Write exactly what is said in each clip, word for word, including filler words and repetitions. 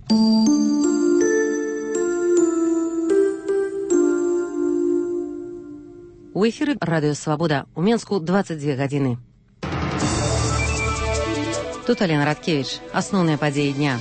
У эфіры радыё «Свабода». У Менску дваццаць дзве гадзіны. Тут Алена Радкевич. Асноўныя падзеі дня.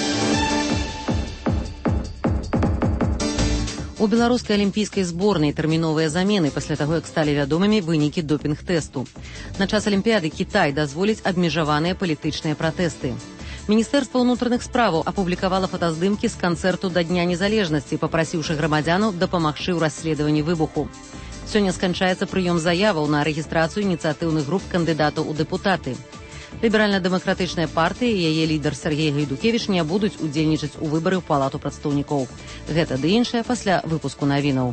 У беларускай алімпійскай зборнай тэрміновыя замены пасля таго, як сталі вядомымі вынікі допінг-тэсту. На час Алімпіяды Кітай дазволіць абмежаваныя палітычныя пратэсты. Міністэрства ўнутраных справаў апублікавала фотаздымкі з канцэрту да Дня незалежнасці, папрасіўшы грамадзянаў дапамагчы ў расследаванні выбуху. Сёння сканчаецца прыём заяваў на рэгістрацыю ініцыятыўных груп кандыдатаў у дэпутаты. Ліберальна-дэмакратычная партыя і яе лідар Сергей Гайдукевіч не будуць удзельнічаць у выбары ў палату прадстаўнікоў. Гэта ды іншае пасля выпуску навінаў.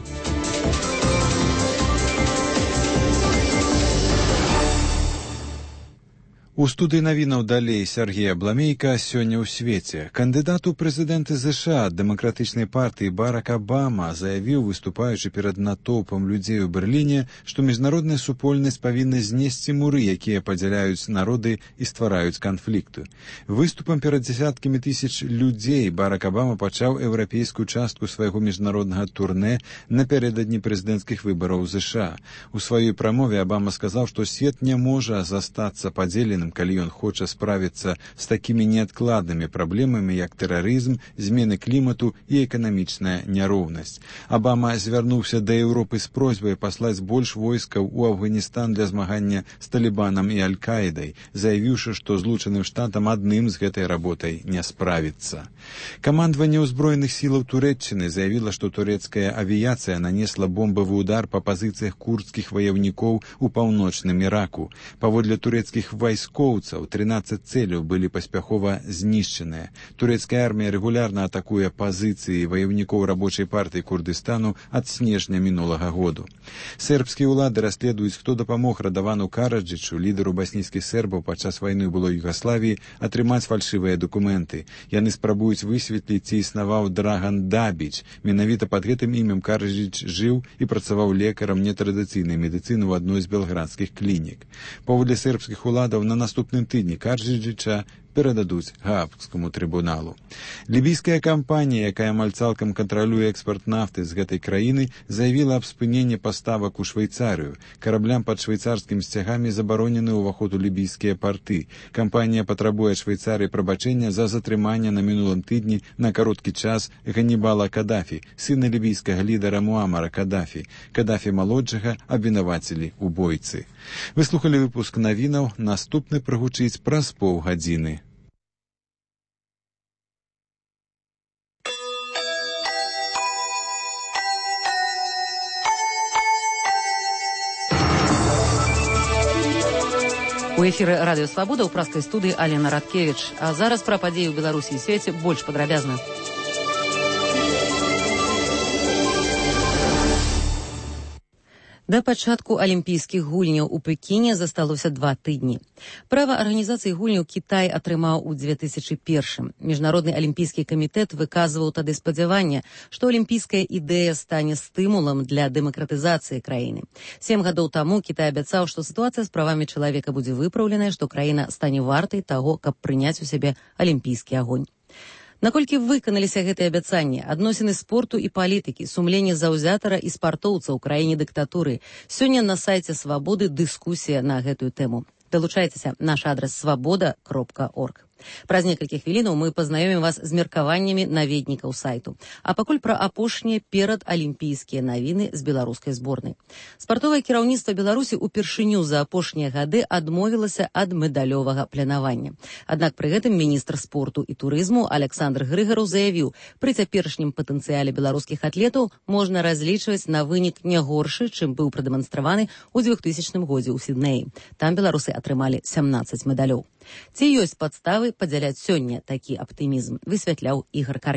У студыі навінаў далей Сергей Абламейка. Сёння ў свеце. Кандыдат у прэзідэнты ЗША ад дэмакратычнай партыі Барак Абама заявіў, выступаючы перад натоўпам людзей у Берліне, што міжнародная супольнасць павінна знесці муры, якія падзяляюць народы і ствараюць канфлікты. Выступам перад дзесяткамі тысяч людзей Барак Абама пачаў еўрапейскую частку свайго міжнароднага турнэ напярэдадні прэзідэнцкіх выбараў ЗША. У сваёй прамове Абама сказаў, што свет не можа застацца падзеленым, калі ён хоча справіцца з такімі неадкладнымі праблемамі, як тэрарызм, змены клімату і эканамічная няроўнасць. Абама звярнуўся да Еўропы з просьбай паслаць больш войскаў у Афганістан для змагання з Талібанам і Аль-Каідай, заявіўшы, што Злучаным Штатам адным з гэтай работай не справіцца. Камандаванне ўзброеных сілаў Турэччыны заявіла, што турэцкая авіяцыя нанесла бомбавы ўдар па пазіцыях курдскіх ваяўнікоў у паўночным Іраку. Паводле турэцкіх вайскоў трынаццаць цэляў былі паспяхова знішчаныя. Турэцкая армія рэгулярна атакуе пазіцыі ваяўнікоў рабочай партыі Курдыстану ад снежня мінулага году. Сербскія ўлады расследуюць, хто дапамог Радавану Караджычу, лідару баснійскіх сербаў падчас вайны ў былой Югаславіі, атрымаць фальшывыя дакументы. Яны спрабуюць высветліць, ці існаваў Драган Дабіч. Менавіта пад гэтым імем Караджыч жыў і працаваў лекарам нетрадыцыйнай медыцыны ў адной з белградскіх клінік. Паводле сербскіх уладаў, на наступным тыдні Караджыча перададуць Гаагскаму трыбуналу. Лібійская кампанія, якая амаль цалкам кантралюе экспарт нафты з гэтай краіны, заявіла аб спыненні паставак у Швейцарыю. Караблям пад швейцарскімі сцягамі забаронены ўваход у лібійскія парты. Кампанія патрабуе Швейцарыі прабачэння за затрыманне на мінулым тыдні на кароткі час Ганнібала Кадафі, сына лібійскага лідара Муамара Кадафі. Кадафі-малодшага абвінавацілі ў бойцы. Вы слухалі выпуск навінаў, наступны прагучыць праз паўгадзіны. У эфіры радыё «Свабода» ў праскай студыі Алена Радкевич. А зараз пра падзеі ў Беларусі і свеце больш падрабязна. Да пачатку алімпійскіх гульняў у Пекіне засталося два тыдні. Права арганізацыі гульняў Кітай атрымаў у дзве тысячы першым. Міжнародны алімпійскі камітэт выказваў тады спадзяванне, што алімпійская ідэя стане стымулам для дэмакратызацыі краіны. Сем гадоў таму Кітай абяцаў, што сітуацыя з правамі чалавека будзе выпраўленая, што краіна стане вартай таго, каб прыняць у сябе алімпійскі агонь. Наколькі выканаліся гэтыя абяцанні, адносіны спорту і палітыкі, сумленне заўзятара і спартоўца ў краіне дыктатуры. Сёння на сайце «Свабоды» дыскусія на гэтую тэму. Далучайцеся, наш адрас свабода кропка орг. Праз некалькі хвілінаў мы пазнаёмім вас з меркаваннямі наведнікаў сайту. А пакуль пра апошнія перадалімпійскія навіны з беларускай зборнай. Спартовае кіраўніцтва Беларусі упершыню за апошнія гады адмовілася ад медалёвага планавання. Аднак пры гэтым міністр спорту і турызму Александр Грыгараў заявіў, пры цяперашнім патэнцыяле беларускіх атлетаў можна разлічваць на вынік не горшы, чым быў прадэманстраваны ў двухтысячным годзе ў Сіднеі. Там беларусы атрымалі сямнаццаць медалёў. Ці ёсць падставы падзяляць сёння такі аптымізм, высвятляў Ігор Карней.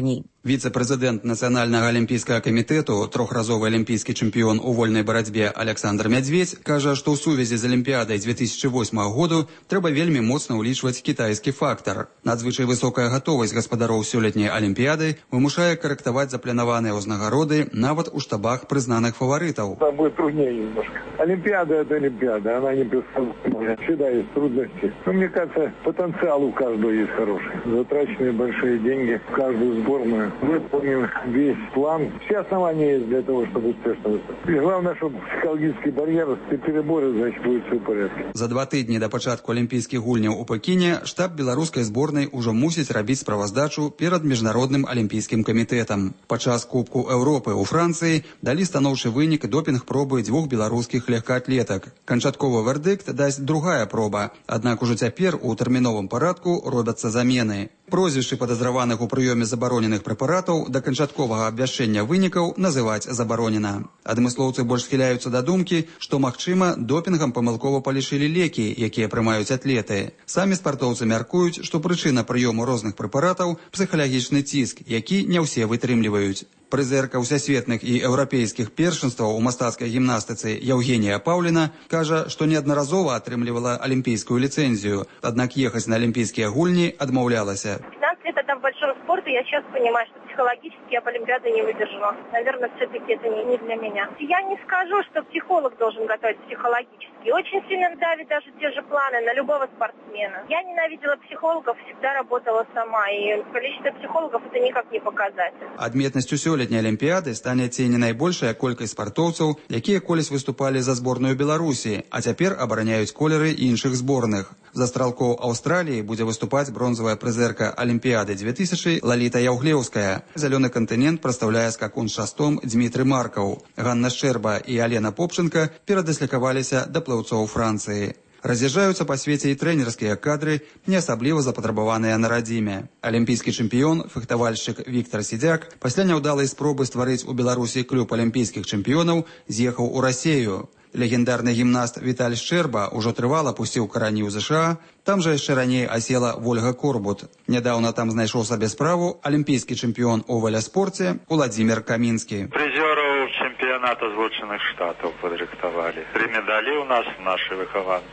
Віцэ-прэзідэнт Нацыянальнага алімпійскага камітэту, трохразовы алімпійскі чэмпіён у вольнай барацьбе Александр Мядзведзь, кажа, што ў сувязі з алімпіядай две тысячи восьмага году трэба вельмі моцна ўлічваць кітайскі фактар. Надзвычай высокая гатовасць гаспадароў сёлетняй алімпіяды вымушае карэктаваць запланаваныя ўзнагароды нават у штабах прызнаных фаварытаў. Там будет труднее немножко. Олимпиада – это Олимпиада, она не бесполезна. Всегда есть трудности. Но мне кажется, потенциал у каждого есть хороший. Затраченные большие деньги в каждую сборную. Выполнен весь план. Все основания есть для того, чтобы успешно выступить. И главное, чтобы психологический барьер ты переборешь, значит, будет все в порядке. За два тыдні да пачатку алімпійскіх гульняў у Пекіне штаб беларускай зборнай ужо мусіць рабіць справаздачу перад міжнародным алімпійскім камітэтам. Падчас Кубку Еўропы ў Францыі далі станоўчы вынік допінг-пробы дзвюх беларускіх легкаатлетак. Канчатковы вердыкт дасць другая проба, аднак ужо цяпер у тэрміновым парадку робяцца замены. Прозвішчы падазраваных у прыёме забароненых прэпаратаў да канчатковага абвяшчэння вынікаў называць забаронена. Адмыслоўцы больш схіляюцца да думкі, што, магчыма, допінгам памылкова палічылі лекі, якія прымаюць атлеты. Самі спартоўцы мяркуюць, што прычына прыёму розных прэпаратаў – псіхалагічны ціск, які не ўсе вытрымліваюць. Прызерка ўсясветных і еўрапейскіх першынстваў у мастацкай гімнастыцы Евгения Паўліна кажа, што неаднаразова атрымлівала алімпійскую ліцэнзію, аднак ехаць на алімпійскія гульні адмаўлялася. пятнадцать лет это в большом спорте, я сейчас понимаю, что психологически я по Олимпиаде не выдержу. Наверное, все-таки это не, не для меня. Я не скажу, что психолог должен готовить психологически. Очень сильно давит даже те же планы на любого спортсмена. Я ненавидела психологов, всегда работала сама, и количество психологов это никак не показатель. Адметнасцю сёлетняй алімпіяды стане ці не найбольшая колькасць спартоўцаў, якія колісь выступалі за зборную Беларусі, а цяпер абараняюць колеры іншых зборных. За стралкоў Аўстраліі будзе выступаць бронзавая прызерка алімпіяды две тысячи Лаліта Яўглеўская. Зялёны кантынент прадстаўляе скакун з шастом Дмітрый Маркаў. Ганна Шчэрба і Алена Попченка перадаслікаваліся да плыўцоў Францыі. Раз'язджаюцца па свеце і трэнерскія кадры, не асабліва запатрабаваныя на радзіме. Алімпійскі чэмпіён, фехтавальшчык Віктар Сідзяк пасля няўдалай спробы стварыць у Беларусі клуб алімпійскіх чэмпіёнаў з'ехаў у Расею. Легендарны гімнаст Віталь Шчэрба ўжо трывала пусціў карані ў ЗША, там жа яшчэ раней асела Вольга Корбут. Нядаўна там знайшоў сабе справу алімпійскі чэмпіён у валяспорце Уладзімір Камінскі. Прызёраў чэмпіяната Злучаных Штатаў падрыхтавалі. Тры медалі ў нас нашы выхаванцы.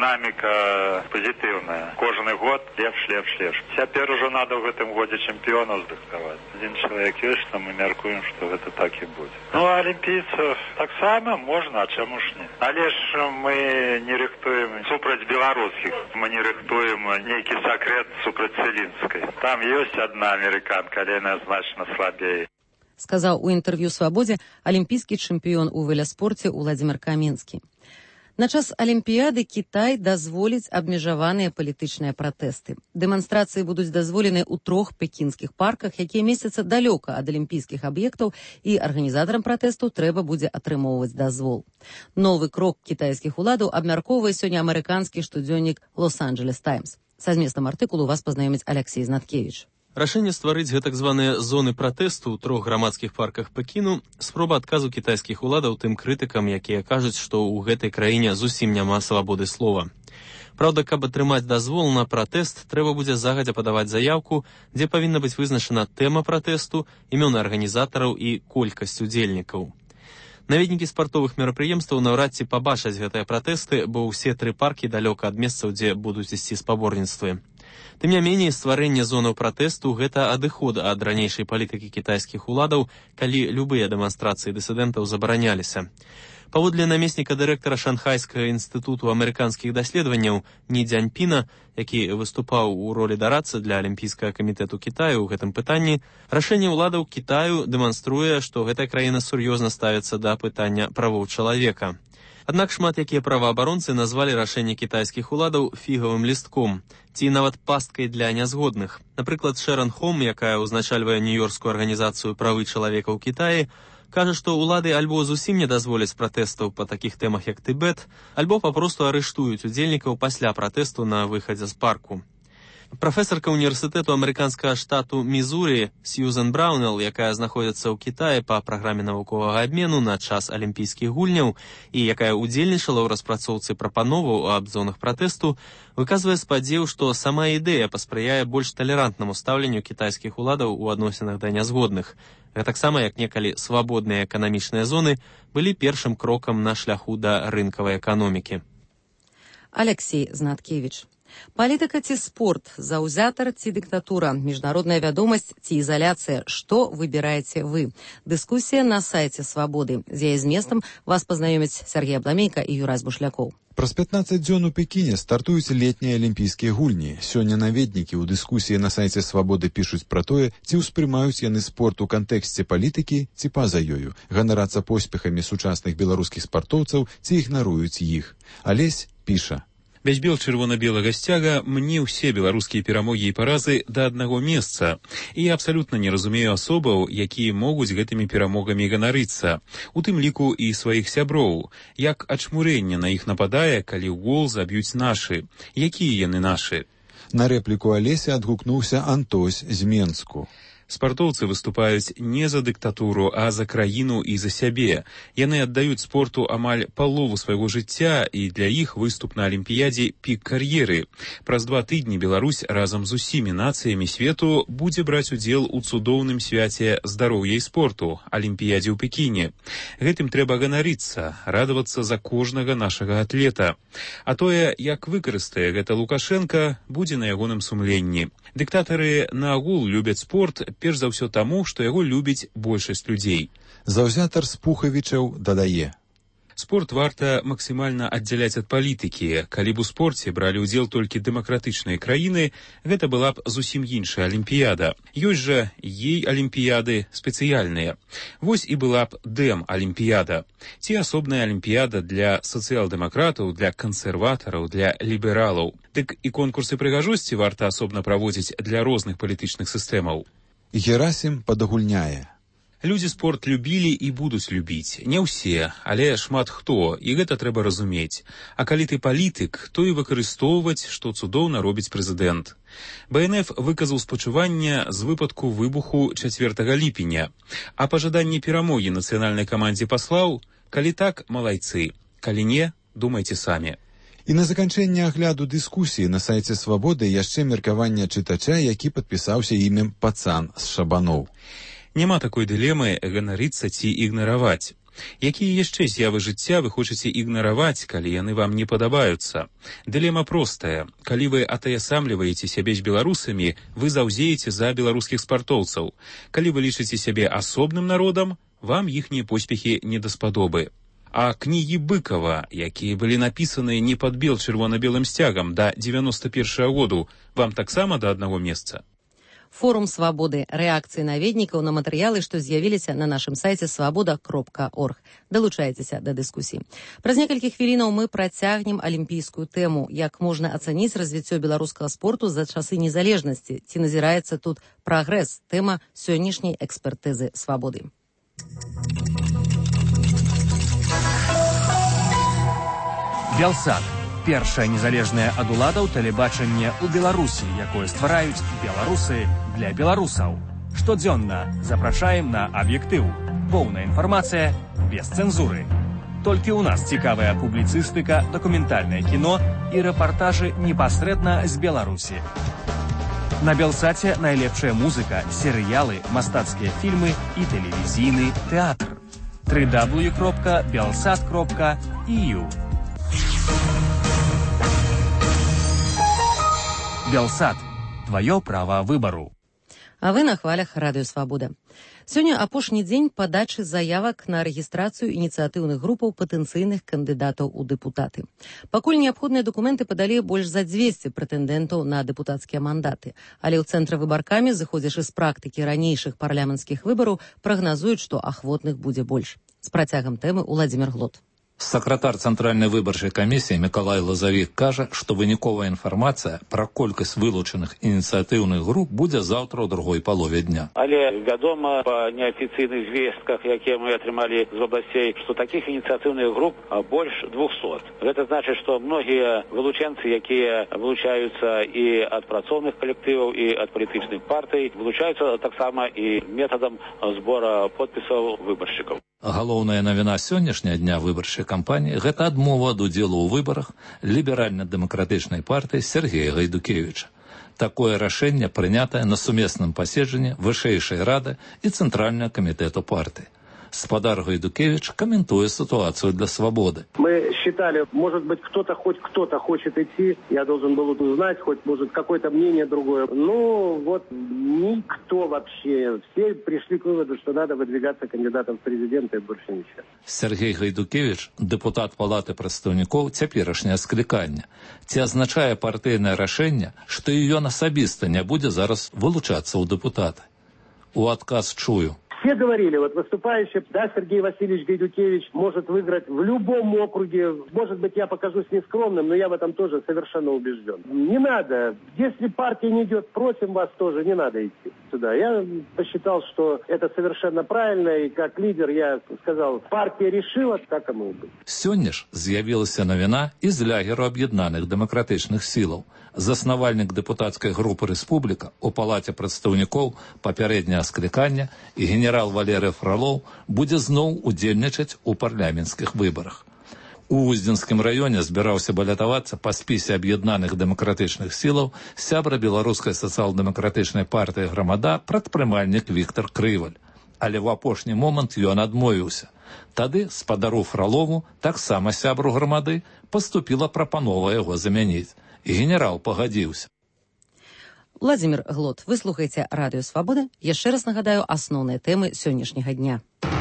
Дынаміка пазітыўная. Кожны год лепш, лепш, лепш. Цяпер ужо надо ў гэтым годзе чэмпіёнаў здыхтаваць. Адзін чалавек ёсць, но мы мяркуем, што гэта так і будзе. Ну, алімпійцаў таксама можна, а чаму ж не? Але ж мы не рыхтуем супраць беларускіх. Мы не рыхтуем нейкі сакрэт супраць Целінскай. Там ёсць адна амерыканка, але яна значна слабей. Сказаў у інтэрв'ю «Свабодзе» алімпійскі чэмпіён у веласпорце Уладзімір Камінскі. На час Алімпіяды Кітай дазволіць абмежаваныя палітычныя пратэсты. Дэманстрацыі будуць дазволены ў трох пекінскіх парках, якія месяцца далёка ад алімпійскіх аб'ектаў, і арганізатарам пратэсту трэба будзе атрымоўваць дазвол. Новы крок кітайскіх уладаў абмяркоўвае сёння амерыканскі штодзённік «Лос-Анджелес Таймс». Са зместам артыкулу вас пазнаёміць Алексей Знаткевіч. Рашэнне стварыць гэтак званыя зоны пратэсту ў трох грамадскіх парках Пекіну – спроба адказу кітайскіх уладаў тым крытыкам, якія кажуць, што ў гэтай краіне зусім няма свабоды слова. Праўда, каб атрымаць дазвол на пратэст, трэба будзе загадзя падаваць заяўку, дзе павінна быць вызначана тэма пратэсту, імёны арганізатараў і колькасць удзельнікаў. Наведнікі спартовых мерапрыемстваў наўрад ці пабачаць гэтыя пратэсты, бо ўсе тры паркі далёка ад месцаў, дзе будуць ісці спаборніцтвы. Тым не меней, стварэнне зонаў пратэсту – гэта адыход ад ранейшай палітыкі кітайскіх уладаў, калі любыя дэманстрацыі дысідэнтаў забараняліся. Паводле намесніка дырэктара Шанхайскага інстытуту амерыканскіх даследаванняў Ні Дзяньпіна, які выступаў у ролі дарадцы для Алімпійскага камітэту Кітаю ў гэтым пытанні, рашэнне ўладаў Кітаю дэманструе, што гэтая краіна сур'ёзна ставіцца да пытання правоў чалавека. Аднак шмат якія праваабаронцы назвалі рашэнне кітайскіх уладаў фігавым лістком ці нават пасткай для нязгодных. Напрыклад, Шэрон Хом, якая ўзначальвае нью-йоркскую арганізацыю правы чалавека ў Кітаі, кажа, што ўлады альбо зусім не дазволяць пратэстаў па такіх тэмах, як Тыбет, альбо папросту арыштуюць удзельнікаў пасля пратэсту на выхадзе з парку. Прафесарка універсітету амерыканскага штату Мізурі Сьюзан Браунелл, якая знаходзіцца ў Кітаі па праграме навуковага абмену на час алімпійскіх гульняў і якая ўдзельнічала ў распрацоўцы прапановаў аб зонах пратэсту, выказвае спадзеў, што сама ідэя паспрыяе больш талерантнаму стаўленню кітайскіх уладаў у адносінах да нязгодных. Гэтаксама, як некалі свабодныя эканамічныя зоны былі першым крокам на шляху да рынкавай эканомікі. Алексей Знаткевич. Палітыка ці спорт, заўзятар ці дыктатура, міжнародная вядомасць ці ізаляцыя. Што выбіраеце вы? Дыскусія на сайце Свабоды. З яе зместам вас пазнаёмяць Сергей Абламейка і Юрась Бушлякоў. Праз пятнаццаць дзён у Пекіне стартуюць летнія алімпійскія гульні. Сёння наведнікі ў дыскусіі на сайце Свабоды пішуць пра тое, ці ўспрымаюць яны спорт у кантэксце палітыкі, ці па-за ёю, ганарацца поспехамі сучасных беларускіх спартоўцаў, ці ігнаруюць іх. Алесь піша. Без бел-чырвона-белага сцяга мне ўсе беларускія перамогі і паразы да аднаго месца. І я абсалютна не разумею асобаў, якія могуць гэтымі перамогамі ганарыцца. У тым ліку і сваіх сяброў. Як ачмурэнне на іх нападае, калі ў гол заб'юць нашы. Якія яны нашы? На рэпліку Алеся адгукнуўся Антось з Менску. Спартоўцы выступаюць не за дыктатуру, а за краіну і за сябе. Яны аддаюць спорту амаль палову свайго жыцця, і для іх выступ на алімпіядзе пік кар'еры. Праз два тыдні Беларусь разам з усімі нацыямі свету будзе браць удзел у цудоўным свяце здароўя і спорту, алімпіядзе ў Пекіне. Гэтым трэба ганарыцца, радавацца за кожнага нашага атлета. А тое, як выкарыстае гэта Лукашенка, будзе на ягоным сумленні. Дыктатары наогул любяць спорт, перш за ўсё таму, што яго любіць большасць людзей. Заўзятар Спухавічаў дадае. Спорт варта максімальна аддзяляць ад палітыкі. Калі б у спорце бралі ўдзел толькі дэмакратычныя краіны, гэта была б зусім іншая алімпіяда. Ёсць жа ей алімпіяды спецыяльныя. Вось і была б дэм-алімпіяда. Ці асобная алімпіяда для сацыял-дэмакратаў, для кансерватараў, для лібералаў. Дык і конкурсы прыгажосці варта асобна праводзіць для розных палітычных сістэмаў. Герасім падагульняе. Людзі спорт любілі і будуць любіць. Не ўсе, але шмат хто, і гэта трэба разумець. А калі ты палітык, то і выкарыстоўваць, што цудоўна робіць прэзідэнт. Бэ Эн Эф выказаў спачуванне з выпадку выбуху чацвёртага ліпеня. А пажаданне перамогі нацыянальнай камандзе паслаў? Калі так, малайцы. Калі не, думайце самі. І на заканчэнне агляду дыскусіі на сайце Свабоды яшчэ меркаванне чытача, які падпісаўся імем Пацан з Шабаноў. Няма такой дылемы ганарыцца ці ігнараваць. Якія яшчэ з'явы жыцця вы хочаце ігнараваць, калі яны вам не падабаюцца? Дылема простая. Калі вы атаясамліваеце сябе з беларусамі, вы заўзееце за беларускіх спартоўцаў. Калі вы лічыце сябе асобным народам, вам іхнія поспехі не даспадобы. А кнігі Быкова, якія былі напісаны не пад бел-чырвона-белым сцягам да дзевяноста першага году, вам таксама да аднаго месца? Форум Свабоды. Рэакцыі наведнікаў на матэрыялы, што з'явіліся на нашым сайце свабода кропка орг. Далучайцеся да дыскусіі. Праз некалькі хвілінаў мы працягнем алімпійскую тэму. Як можна ацаніць развіццё беларускага спорту за часы незалежнасці? Ці назіраецца тут прагрэс? Тэма сённяшняй экспертызы Свабоды. Белсат. Першае незалежнае ад уладаў тэлебачанне ў Беларусі, якое ствараюць беларусы для беларусаў. Штодзённа запрашаем на аб'ектыў. Поўная інфармацыя без цэнзуры. Толькі ў нас цікавая публіцыстыка, дакументальнае кіно і рэпартажы непасрэдна з Беларусі. На Белсаце найлепшая музыка, серыялы, мастацкія фільмы і тэлевізійны тэатр. дабл ю дабл ю дабл ю кропка белсат кропка і ю. Белсат. Твоё право выбору. А вы на хвалях Радыё Свабода. Сёння апошні дзень падачы заявак на рэгістрацыю ініцыятыўных групаў патэнцыйных кандыдатаў у дэпутаты. Пакуль неабходныя дакументы падалі больш за дзвесце прэтэндэнтаў на дэпутацкія мандаты. Але ў цэнтры выбаркамі, зыходзячы з практыкі ранейшых парламенцкіх выбараў, прагназуюць, што ахвотных будзе больш. З працягам тэмы Уладзімір Глот. Сакратар Цэнтральнай выбарчай камісіі Мікалай Лазавік кажа, што выніковая інфармацыя пра колькасць вылучаных ініцыятыўных груп будзе заўтра ў другой палове дня. Але вядома па неафіцыйных звестках, якія мы атрымалі з областей, што такіх ініцыятыўных груп больш двухсот. Гэта значыць, што многія вылучэнцы, якія вылучаюцца і ад працоўных калектываў, і ад палітычных партый, вылучаюцца таксама і метадам збора подпісаў выбаршчыкаў. Галоўная навіна сённяшняга дня выбарчай кампаніі – гэта адмова ад удзелу ў выбарах ліберальна-дэмакратычнай партыі Сергея Гайдукевіча. Такое рашэнне прынятае на сумесным паседжанні Вышэйшай рады і Цэнтральнага камітэту партыі. Спадар Гайдукевич комментует ситуацию для «Свободы». Мы считали, может быть, кто-то, хоть кто-то хочет идти. Я должен был узнать, хоть, может, какое-то мнение другое. Ну, вот никто вообще. Все пришли к выводу, что надо выдвигаться кандидатом в президенты и больше ничего. Сергей Гайдукевич, депутат Палаты прадстаўнікоў, цяперашняе скліканне. Ці азначае партыйнае рашэнне, што ён асабіста не будзе зараз вылучацца ў дэпутаты? У адказ чую. Все говорили, вот выступающие, да, Сергей Васильевич Гайдукевич может выиграть в любом округе. Может быть, я покажусь нескромным, но я в этом тоже совершенно убежден. Не надо. Если партия не идет, просим вас тоже, не надо идти сюда. Я посчитал, что это совершенно правильно, и как лидер я сказал, партия решила, так оно и будет. Сёння ж з'явілася навіна из лягеру аб'яднаных дэмакратычных сілаў. Заснавальнік дэпутацкай групы «Рэспубліка» у Палаце прадстаўнікоў папярэдняга склікання і генерал Валерый Фролов будзе зноў удзельнічаць у парламенцкіх выбарах. У Уздзенскім раёне збіраўся балятавацца па спісе аб'яднаных дэмакратычных сілаў сябра беларускай сацыял-дэмакратычнай партыі «Грамада» прадпрымальнік Віктор Крываль. Але ў апошні момант ён адмовіўся. Тады спадару Фролову, таксама сябру «Грамады», паступіла прапанова яго замяніць. И генерал погодился. Владимир Глот, вы слухаеце Радио Свобода. Яшчэ раз нагадаю асноўныя тэмы сённяшняга дня.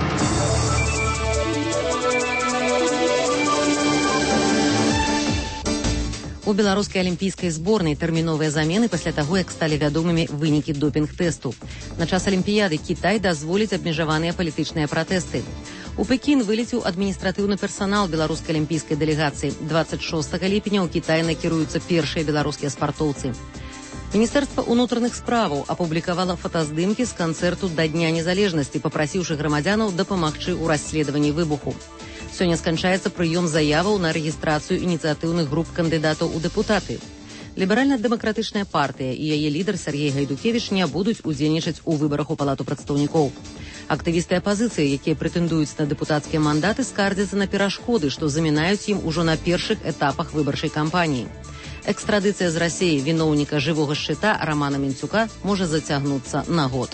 У беларускай алімпійскай зборнай тэрміновыя замены пасля таго, як сталі вядомымі вынікі допінг-тэсту. На час алімпіяды Кітай дазволіць абмежаваныя палітычныя пратэсты. У Пекін вылеціў адміністратыўны персанал беларускай алімпійскай дэлегацыі. дваццаць шостага ліпеня ў Кітай накіруюцца першыя беларускія спартоўцы. Міністэрства ўнутраных справаў апублікавала фотаздымкі з канцэрту да Дня незалежнасці, папрасіўшы грамадзянаў дапамагчы ў расследаванні выбуху. Сёння сканчаецца прыём заяваў на рэгістрацыю ініцыятыўных груп кандыдатаў у дэпутаты. Ліберальна-дэмакратычная партыя і яе лідар Сергей Гайдукевич не будуць удзельнічаць у выбарах у Палату прадстаўнікоў. Актывісты апазіцыі, якія прэтэндуюць на дэпутацкія мандаты, скардзяцца на перашкоды, што замінаюць ім ужо на першых этапах выбарчай кампаніі. Экстрадыцыя з Расіі віноўніка жывога шчыта Рамана Мінцюка можа зацягнуцца на год.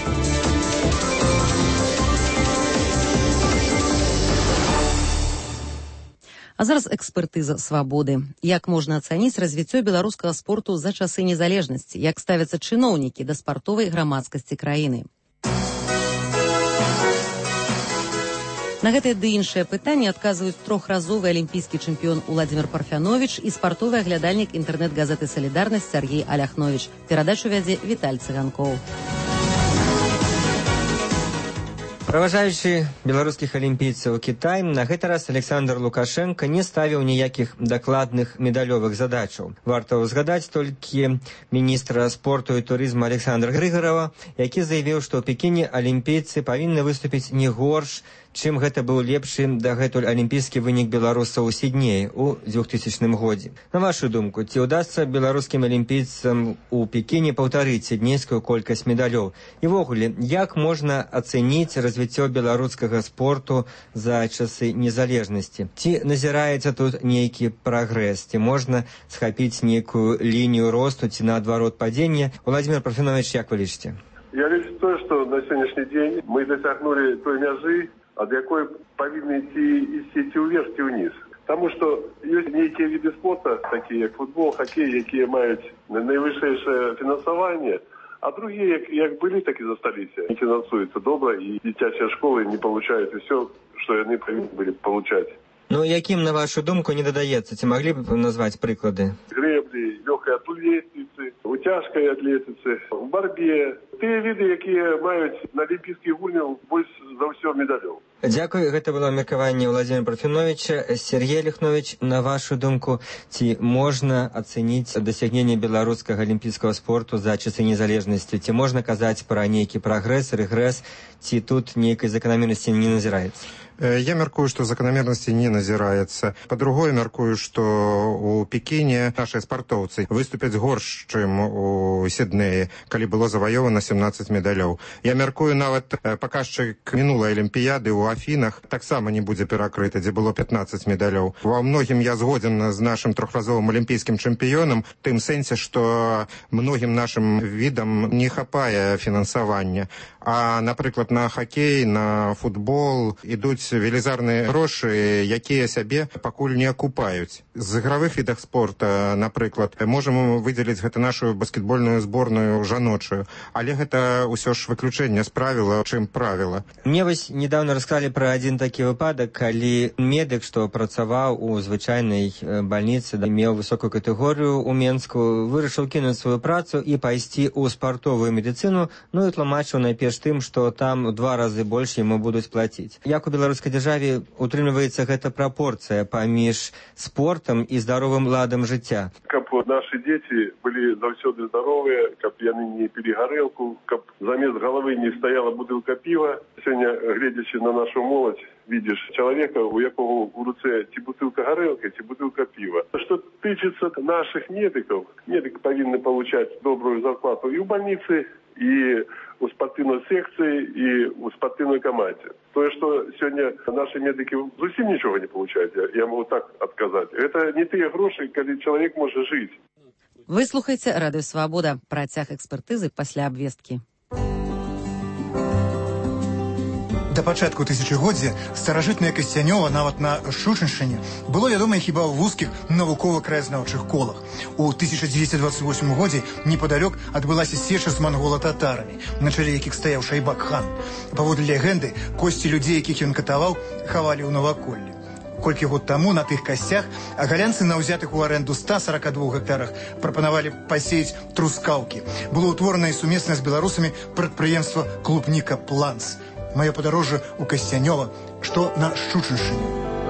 А зараз экспертыза «Свободы». Як можна ацаніць развіццё беларускага спорту за часы незалежнасці? Як ставяцца чыноўнікі да спартовай грамадскасці краіны? На гэтае ды іншае пытанне адказваюць трохразовы алімпійскі чэмпіён Уладзімір Парфяновіч і спартовы аглядальнік інтэрнэт-газеты «Салідарнасць» Сергей Аляхновіч. Перадачу вядзе Віталь Цыганкоў. Праважаючы беларускіх алімпійцаў у Кітай, на гэты раз Александр Лукашенко не ставіў ніякіх дакладных медалёвых задачаў. Варта ўзгадаць толькі міністра спорту і турызму Александра Грыгарова, які заявіў, што ў Пекіне алімпійцы павінны выступіць не горш, чым гэта быў лепшы дагэтуль алімпійскі вынік беларусаў у Сіднеі ў двухтысячным годзе. На вашу думку, ці ўдасца беларускім алімпійцам у Пекіне паўтарыць сіднейскую колькасць медалёў? І ввогуле, як можна ацэніць развіццё беларускага спорту за часы незалежнасці? Ці назіраецца тут нейкі прагрэс? Ці можна схапіць нейкую лінію росту, ці наадварот падзення? Владимир Парфянович, як вы лічыце? Я лічу то, што на сённяшні дзень мы дасягнулі той мяжы, ад якой павінны ісці ісці ўверх ці ўніз. Таму што ёсць нейкія віды спорта, такія як футбол, хакей, якія маюць найвышэйшае фінансаванне, а другія, як, як былі, так і засталіся. Не фінансуюцца добра, і дзіцячыя школы не получаюць усё, што яны павінны былі получаць. Ну, якім, на вашу думку, не дадаецца? Ці маглі б назваць прыклады? Грэблі, лёгкай атлетыцы, у цяжкай атлетыцы, у барбе. Тыя віды, якія маюць на алімпійскіх гульнях больш за ўсё медалёў. Дзякуй, гэта было меркаванне Владзіміра Парфяновіча. Сергей Лихнович, на вашу думку, ці можна ацэніць дасягненне беларускага алімпійскага спорту за часы незалежнасці? Ці можна казаць пра нейкі прагрэс, рэгрэс, ці тут нейкай заканамернасці не назіраецца? Я мяркую, што заканамернасці не назіраецца. Па-другое, мяркую, што у Пекіне нашыя спартоўцы выступяць горш, чым у Сіднеі, калі было заваёвана сямнаццаць медалёў. Я мяркую, нават паказчык мінулай алімпіяды ў Афінах таксама не будзе перакрыты, дзе было пятнаццаць медалёў. Ва многім я згодзен з нашым трохразовым алімпійскім чэмпіёнам, тым сэнсе, што многім нашым відам не хапае фінансавання. А, напрыклад, на хакей, на футбол ідуць велізарныя грошы, якія сябе пакуль не акупаюць. З ігравых відах спорта, напрыклад, можам выдзеліць гэта нашу баскетбольную зборную жаночую, але гэта ўсё ж выключэнне з правіла, чым правіла. Мне вось недавно расказалі пра адзін такі выпадак, калі медык, што працаваў у звычайнай бальніцы, меў высокую катэгорыю ў Менску, вырашыў кінуць сваю працу і пайсці ў спартовую медыцыну, ну і тлумачыў найперш тым, што там у два разы больш яму будуць плаціць. Як у беларускай дзяржаве утрымліваецца гэта прапорцыя паміж спортам і здаровым ладам жыцця? Каб нашы дзеці былі заўсёды здаровыя, каб яны не пілі гарэлку, каб замест галавы не стаяла бутылка піва. Сёння, гледзячы на нашу моладзь, видишь человека, у якого в руце ці бутылка горелки, ці бутылка пива. Что тычется наших медиков, медики повинны получать добрую зарплату и в больнице, и у спортивной секции, и у спортивной команде. То, что сегодня наши медики зовсім ничего не получают, я могу так отказать. Это не те гроши, когда человек может жить. Вы слухаеце Радыё Свабода. Працяг экспертызы пасля абвесткі. Да пачатку тысячагоддзя старажытнае Касцянёва нават на Шучыншчыне было вядомае хіба ў вузкіх навукова-краязнаўчых колах. У тысяча дзевяцьсот двадцать восьмым годзе непадалёк адбылася сеча з мангола-татарамі, на чале якіх стаяў Шайбак-хан. Паводле легенды, косці людзей, якіх ён катаваў, хавалі ў наваколлі. Колькі год таму на тых касцях агалянцы на ўзятых у арэнду ста сорока двух гектарах прапанавалі пасеяць трускаўкі. Было ўтворана і сумесна з беларусамі прадпрыемства «Клубніка Планс». Маё падарожжа ў Касцянёва, што на Шчучыншчыне.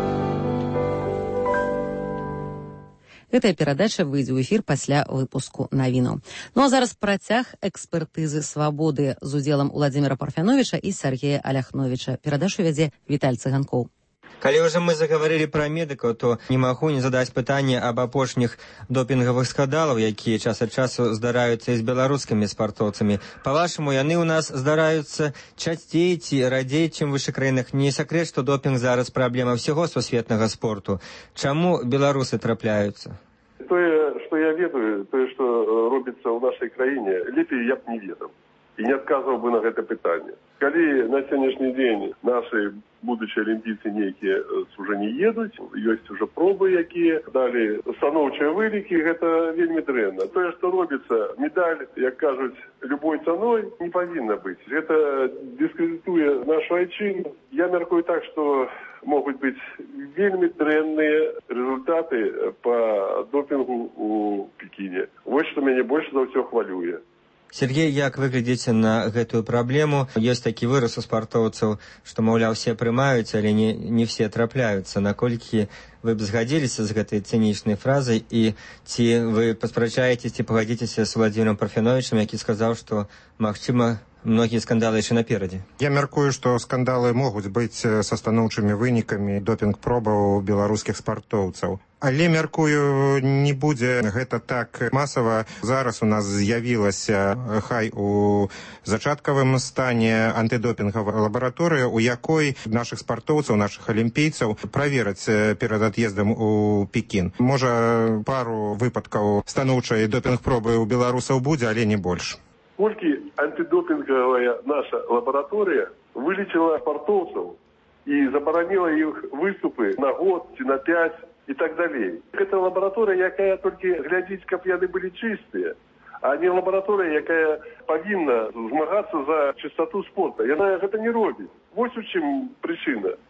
Гэтая перадача выйдзе ў эфір пасля выпуску навінаў. Ну а зараз працяг экспертызы свабоды з удзелам Владзіміра Парфяновіча і Сергея Аляхновіча. Перадачу вядзе Віталь Цыганкоў. Калі ўжо мы заговорили пра медыкаў, то не магу не задаць пытанне аб апошніх допінгавых скандалаў, якія час ад часу здараюцца і з беларускімі спартоўцамі. Па-вашаму, яны ў нас здараюцца часцей ці радзей, чым у вышэй краінах? Не сакрэт, што допінг зараз праблема ўсяго сусветнага спорту. Чаму беларусы трапляюцца? Тое, што я ведаю, тое, што робіцца ў нашай краіне, лепей я б не ведаў і не адказваў бы на гэта пытанне. Калі на сённяшні дзень нашы будучыя алімпійцы нейкія ўжо не едуць, ёсць ужо пробы, якія далі станоўчыя вылікі, гэта вельмі дрэнна. Тое, што робіцца, медаль, як кажуць, любой цаной, не павінна быць. Гэта дыскрэдытуе нашу айчыну. Я мяркую так, што могуць быць вельмі дрэнныя результаты па допінгу ў Пекіне. Вось што мяне больш за ўсё хвалюе. Сергей, як вы глядзіце на гэтую праблему? Ёсць такі выраз у спартоўцаў, што, маўляў, все прымаюць, але не, не все трапляюцца. Наколькі вы б згадзіліся з гэтай цынічнай фразай, і ці вы паспрачаецеся, ці пагадзіцеся з Владзімірам Парфяновічам, які сказаў, што, магчыма, многія скандалы яшчэ наперадзе? Я мяркую, што скандалы могуць быць са станоўчымі вынікамі допінг-пробаў беларускіх спартоўцаў. Але, мяркую, не будзе гэта так масава. Зараз у нас з'явілася, хай у зачаткавым стане, антыдопінгавая лабараторыя, у якой нашых спартоўцаў, нашых алімпійцаў правераць перад ад'ездам у Пекін. Можа, пару выпадкаў станоўчай допінг-пробы ў беларусаў будзе, але не больш. Колькі антидопинговая наша лаборатория вылечила спортовцев и заборонила их выступы на год, на пять и так далее. Это лаборатория, якая только глядеть, как яны были чистые, а не лаборатория, якая повинна змагаться за чистоту спорта. И она это не робит. Вот в чем причина.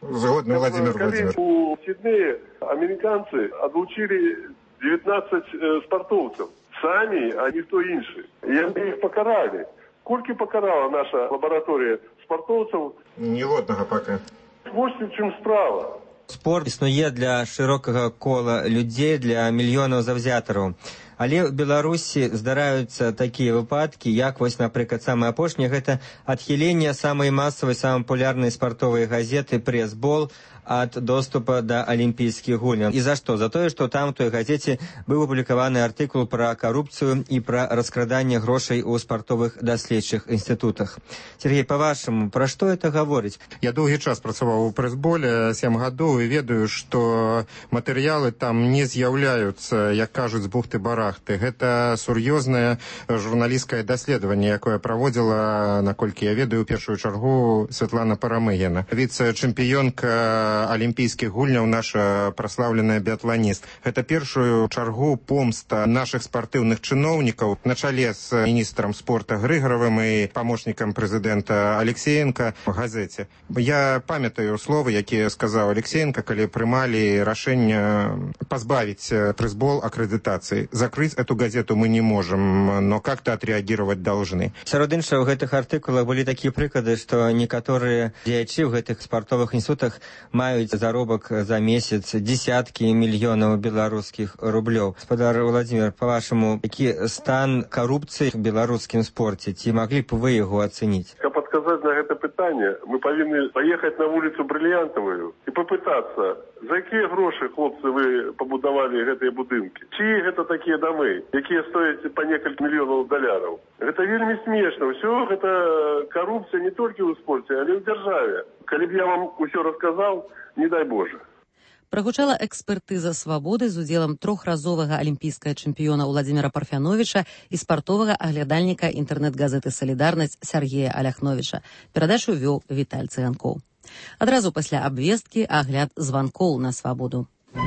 Згодны, Владимир Владимирович. У Сиднее американцы отлучили девятнадцать э, спортовцев. Сами, а не кто інший. И они их покарали. Сколько покарала наша лаборатория спортовцев? Ніводнага пока. Вось в чым справа. Спорт існуе для шырокага кола людзей, для мільёнаў заўзятараў. Але ў Беларусі здараюцца такія выпадкі, як вось, напрыклад, самае апошняе, гэта адхіленне самай масавай, самай папулярнай спартовай газеты «Пресс-бол» ад доступа да алімпійскіх гульняў. І за што? За тое, што там у той газеце быў апублікаваны артыкул пра карупцыю і пра раскраданне грошай у спартовых даследчых інстытутах. Сергей, па-вашаму, пра што это гаворыць? Я доўгі час працаваў у прэс-боле, сем гадоў, і ведаю, што матэрыялы там не з'яўляюцца, як кажуць, з бухты-барахты. Гэта сур'ёзнае журналісцкае даследаванне, якое праводзіла, наколькі я ведаю, у першую чаргу Святлана Парамыгіна. Віцэ-чэмпіёнка алімпійскіх гульняў, наша праслаўленая біятланіст. Гэта першую чаргу помста нашых спартыўных чыноўнікаў на чале з міністрам спорта Грыгаравым і памочнікам прэзідэнта Алексеенка в газеце. Я памятаю словы, якія сказаў Алексеенка, калі прымалі рашэнне пазбавіць пресс-бол акрэдытацыі. Закрыць эту газету мы не можем, но как-то отреагировать должны. Сярод іншага, у гэтых артыкулах былі такія прыклады, што некаторыя дзеячы ў гэтых спартовых інстытутах маюць заробак за месяц десяткі мільёнаў беларускіх рублёў. Спадар Владимир, па-вашаму, які стан карупцыі в беларускім спорце? Ці маглі б вы яго ацэніць? Каб адказаць на гэта пытанне, мы павінны паехаць на вуліцу Брыльянтавую і папытацца, за якія грошы, хлопцы, вы пабудавалі гэтыя будынкі? Ці гэта такія дамы, якія стояць па некалькі мільёнаў даляраў? Гэта вельмі смешна. Ўсё гэта карупцыя не толькі ў спорце, але ў дзяржаве. Калі б я вам усё расказаў, не дай Боже. Прагучала экспертыза «Свабоды» з удзелам трохразовага алімпійскага чэмпіёна Владзіміра Парфяновіча і спартовага аглядальніка інтэрнэт-газеты «Салідарнасць» Сергея Аляхновіча. Перадачу вёў Віталь Цыганкоў. Адразу пасля абвесткі агляд званкоў на «Свабоду».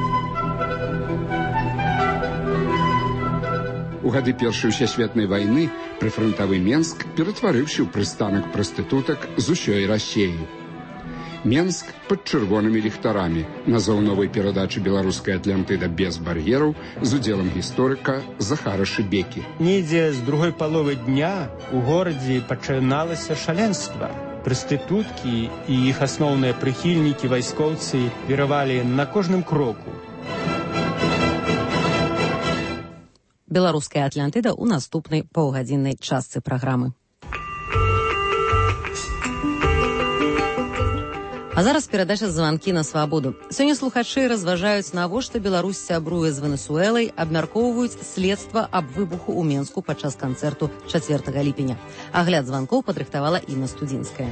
У гады Першай сусветнай вайны прыфрантавы Менск ператварыўся ў прыстанак прастытутак з усёй Расіі. Менск пад чырвонымі ліхтарамі назваў новай перадачы беларускай Атлантыда без бар'ераў з удзелам гісторыка Захара Шыбекі. Недзе з другой паловы дня у горадзе пачыналася шаленства. Прастытуткі і іх асноўныя прыхільнікі вайскоўцы віравалі на кожным кроку. Беларуская Атлантыда ў наступнай паўгадзіннай частцы праграмы. А зараз перадача «Званкі на свабоду». Сёння слухачы разважаюць, навошта Беларусь сябруе з Венесуэлай, абмяркоўваюць следства аб выбуху ў Менску падчас канцэрту чацвёртага ліпеня. Агляд званкоў падрыхтавала Інна Студзінская.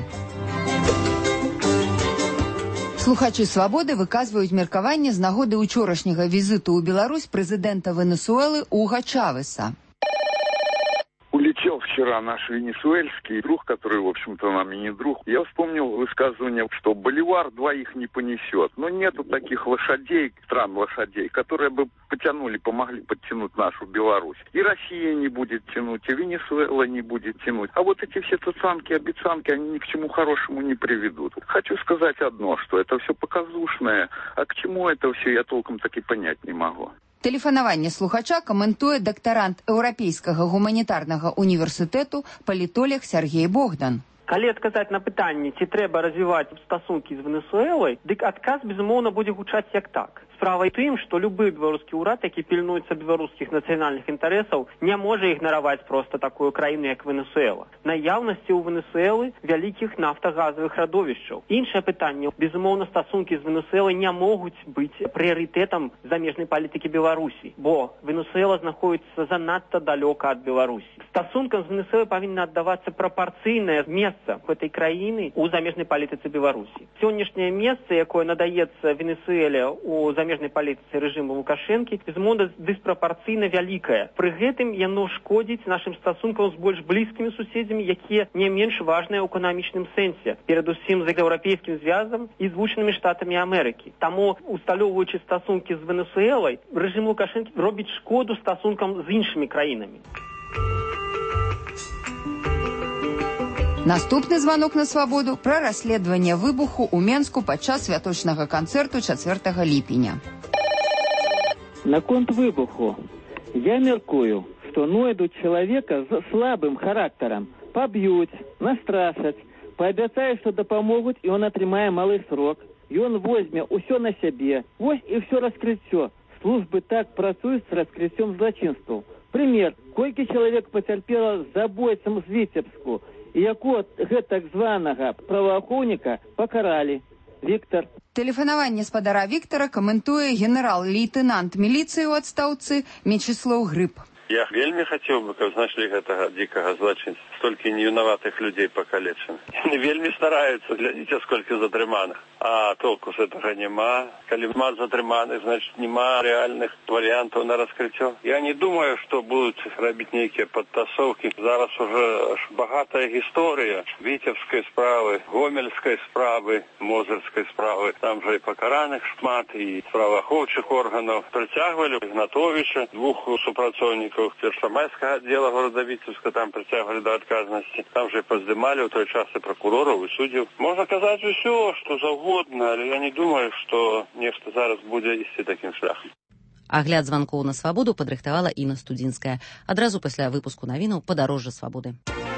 Слухачы «Свабоды» выказваюць меркаванне з нагоды ўчорашняга візіту ў Беларусь прэзідэнта Венесуэлы Уго Чавеса. Улетел вчера наш венесуэльский друг, который, в общем-то, нам и не друг. Я вспомнил высказывание, что боливар двоих не понесет. Но нету таких лошадей, стран лошадей, которые бы потянули, помогли подтянуть нашу Беларусь. И Россия не будет тянуть, и Венесуэла не будет тянуть. А вот эти все цацанки, обещанки, они ни к чему хорошему не приведут. Хочу сказать одно, что это все показушное, а к чему это все я толком таки понять не могу. Тэлефанаванне слухача каментуе дактарант Еўрапейскага гуманітарнага універсітэту палітолог Сергей Богдан. Калі адказаць на пытанне, ці трэба развіваць стасункі з Венесуэлай, дык адказ, безумоўна, будзе гучаць як так. Справа ў тым, што любы беларускі ўрад, які пільнуецца беларускіх нацыянальных інтарэсаў, не можа ігнараваць проста такую краіну, як Венесуэла. Наяўнасці ў Венесуэлы вялікіх нафтагазавых радовішчаў. Іншае пытанне, безумоўна, стасункі з Венесуэлай не могуць быць прыярытэтам замежнай палітыкі Беларусі, бо Венесуэла знаходіцца занадта далёка ад Беларусі. Стасункам з Венесуэлай павінна аддавацца прапарцыйнае месца гэтай краіны ў замежнай палітыцы Беларусі. Сённяшняе месца, якое надаецца Венесуэле ў замежнай палітыцы рэжыму Лукашэнкі, безумоўна, дыспрапарцыйна вялікае. Пры гэтым яно шкодзіць нашым стасункам з больш блізкімі суседзямі, якія не менш важныя ў эканамічным сэнсе, перадусім з еўрапейскім звязам і Злучанымі Штатамі Амерыкі. Таму, усталёўваючы стасункі з Венесуэлай, рэжым Лукашэнкі робіць шкоду стасункам з іншымі краінамі. Наступны званок на свабоду пра расследаванне выбуху ў Менску падчас святочнага канцэрту чацвёртага ліпеня. Наконт выбуху. Я мяркую, што нойдуць чалавека з слабым характарам, паб'юць, настрашаць, паабяцаюць, што дапамогуць, і ён атрымае малы срок. Ён возьме ўсё на сябе. Вось і ўсё раскрыццё. Службы так працуюць з раскрыццём злачынстваў. Прымер, колькі чалавек пацярпела з забойцам з Віцебску, і якого гэтак званага праваахоўніка пакаралі. Віктор. Тэлефанаванне спадара Віктара каментуе генерал-лейтэнант міліцыі ў адстаўцы Мечыслаў Грыб. Я вельмі хацеў бы, каб знайшлі гэтага дзікага злачынца. Столькі невінаватых людзей пакалечаны. Яны вельмі стараюцца, глядзіце, сколькі затрыманых. А толку з гэтага няма. Калі шмат затрыманых, значит, няма рэальных варыянтаў на раскрыццё. Я не думаю, што будуць рабіць нейкія падтасоўкі. Зараз уже багатая гісторыя Віцебскай справы, Гомельскай справы, Мозырскай справы. Там жа і пакараных шмат, і праваахоўчых органаў. Прыцягвалі Гнатовіча, двух супрацоўнікаў Першамайскага аддзела горада Віцебска, там прыцягвалі да адказнасці. Там же і паздымалі ў той час і пракурораў, і суддзяў. Можна казаць усё, што заўгодна, але я не думаю, што нешта зараз будзе ісці такім шляхам. Агляд званкоў на свабоду падрыхтавала Інна Студзінская. Адразу пасля выпуску навінаў «Падарожжа свабоды».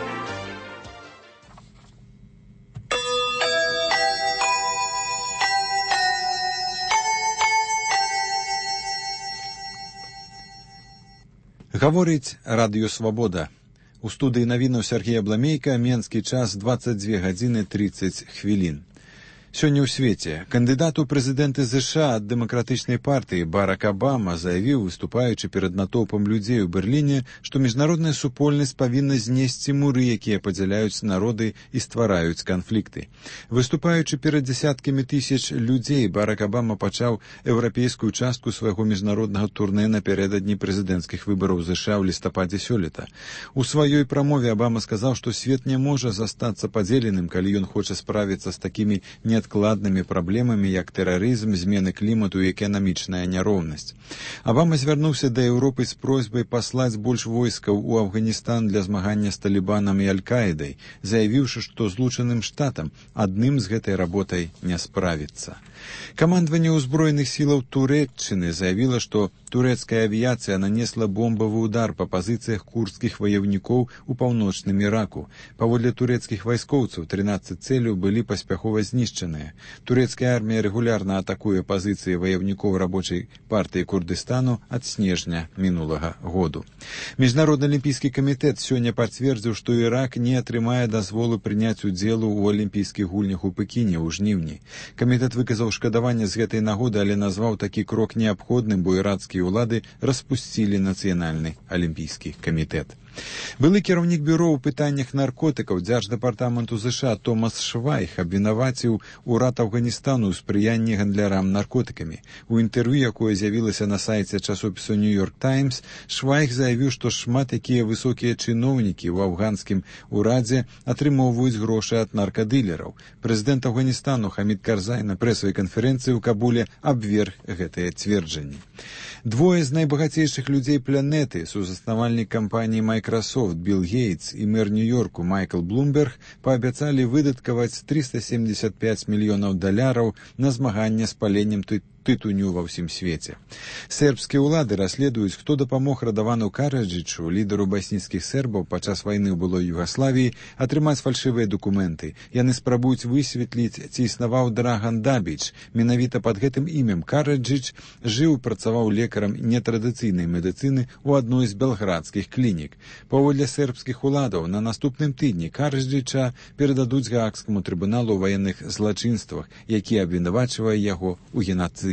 Гаворыць радыё «Свабода». У студыі навінаў Сергея Бламейка, менскі час двадцать две гадзіны тридцать хвілін. Сёння ў свеце кандыдат у прэзідэнты ЗША ад дэмакратычнай партыі Барак Абама заявіў, выступаючы перад натоўпам людзей у Берліне, што міжнародная супольнасць павінна знесці муры, якія падзяляюць народы і ствараюць канфлікты. Выступаючы перад дзясяткамі тысяч людзей, Барак Абама пачаў еўрапейскую частку свайго міжнароднага турнэ напярэдадні прэзідэнцкіх выбараў ЗША ў лістападзе сёлета. У сваёй прамове Абама сказаў, што свет не можа застацца падзеленым, калі ён хоча справіцца з такімі неадкладнымі складнымі праблемамі, як тэрарызм, змены клімату і эканамічная няроўнасць. Абама звярнуўся да Еўропы з просьбай паслаць больш войскаў у Афганістан для змагання з Талібанам і Аль-Каідай, заявіўшы, што Злучаным Штатам адным з гэтай работай не справіцца. Камандаванне ўзброеных сілаў Турэччыны заявіла, што турэцкая авіяцыя нанесла бомбавы удар па пазіцыях курдскіх ваяўнікоў у паўночным Іраку. Паводле турэцкіх вайскоўцаў трынаццаць цэляў былі паспяхова знішчаныя. Турэцкая армія рэгулярна атакуе пазіцыі ваяўнікоў рабочай партыі Курдыстану ад снежня мінулага году. Міжнародны алімпійскі камітэт сёння пацвердзіў, што Ірак не атрымае дазволу прыняць удзелу ў алімпійскіх гульнях у Пекіне ў жніўні. Камітэт выказаў шкадаванне з гэтай нагоды, але назваў такі крок неабходным, бо ірацкія ўлады распусцілі нацыянальны алімпійскі камітэт. Былы кіраўнік бюро ў пытаннях наркотыкаў дзярждэпартаменту ЗША Томас Швайх абвінаваціў урад Афганістану ў спрыянні гандлярам наркотыкамі. У інтэрв'ю, якое з'явілася на сайце часопісу «Нью-Йорк Таймс», Швайх заявіў, што шмат якія высокія чыноўнікі ў афганскім урадзе атрымоўваюць грошы ад наркадылераў. Прэзідэнт Афганістану Хамід Карзай на прэсавай канферэнцыі ў Кабуле абверг гэтыя цверджанні. Двое з найбагацейшых людзей планеты, сузаснавальнік кампаніі Microsoft Билл Гейтс і мэр Нью-Йорку Майкл Блумберг паабяцалі выдаткаваць триста семьдесят пять мільёнаў даляраў на змаганне з паленнем тытуню ва ўсім свеце. Сербскія ўлады расследуюць, хто дапамог Радавану Караджычу, лідару баснійскіх сербаў падчас вайны ў былой Югаславіі, атрымаць фальшывыя дакументы. Яны спрабуюць высветліць, ці існаваў Драган Дабіч. Менавіта пад гэтым імем Караджыч жыў, працаваў лекарам нетрадыцыйнай медыцыны ў адной з белградскіх клінік. Паводле сербскіх уладаў, на наступным тыдні Караджыча перададуць Гаагскаму трыбуналу ў ваенных злачынствах, які абвінавачвае яго ў генацыдзе.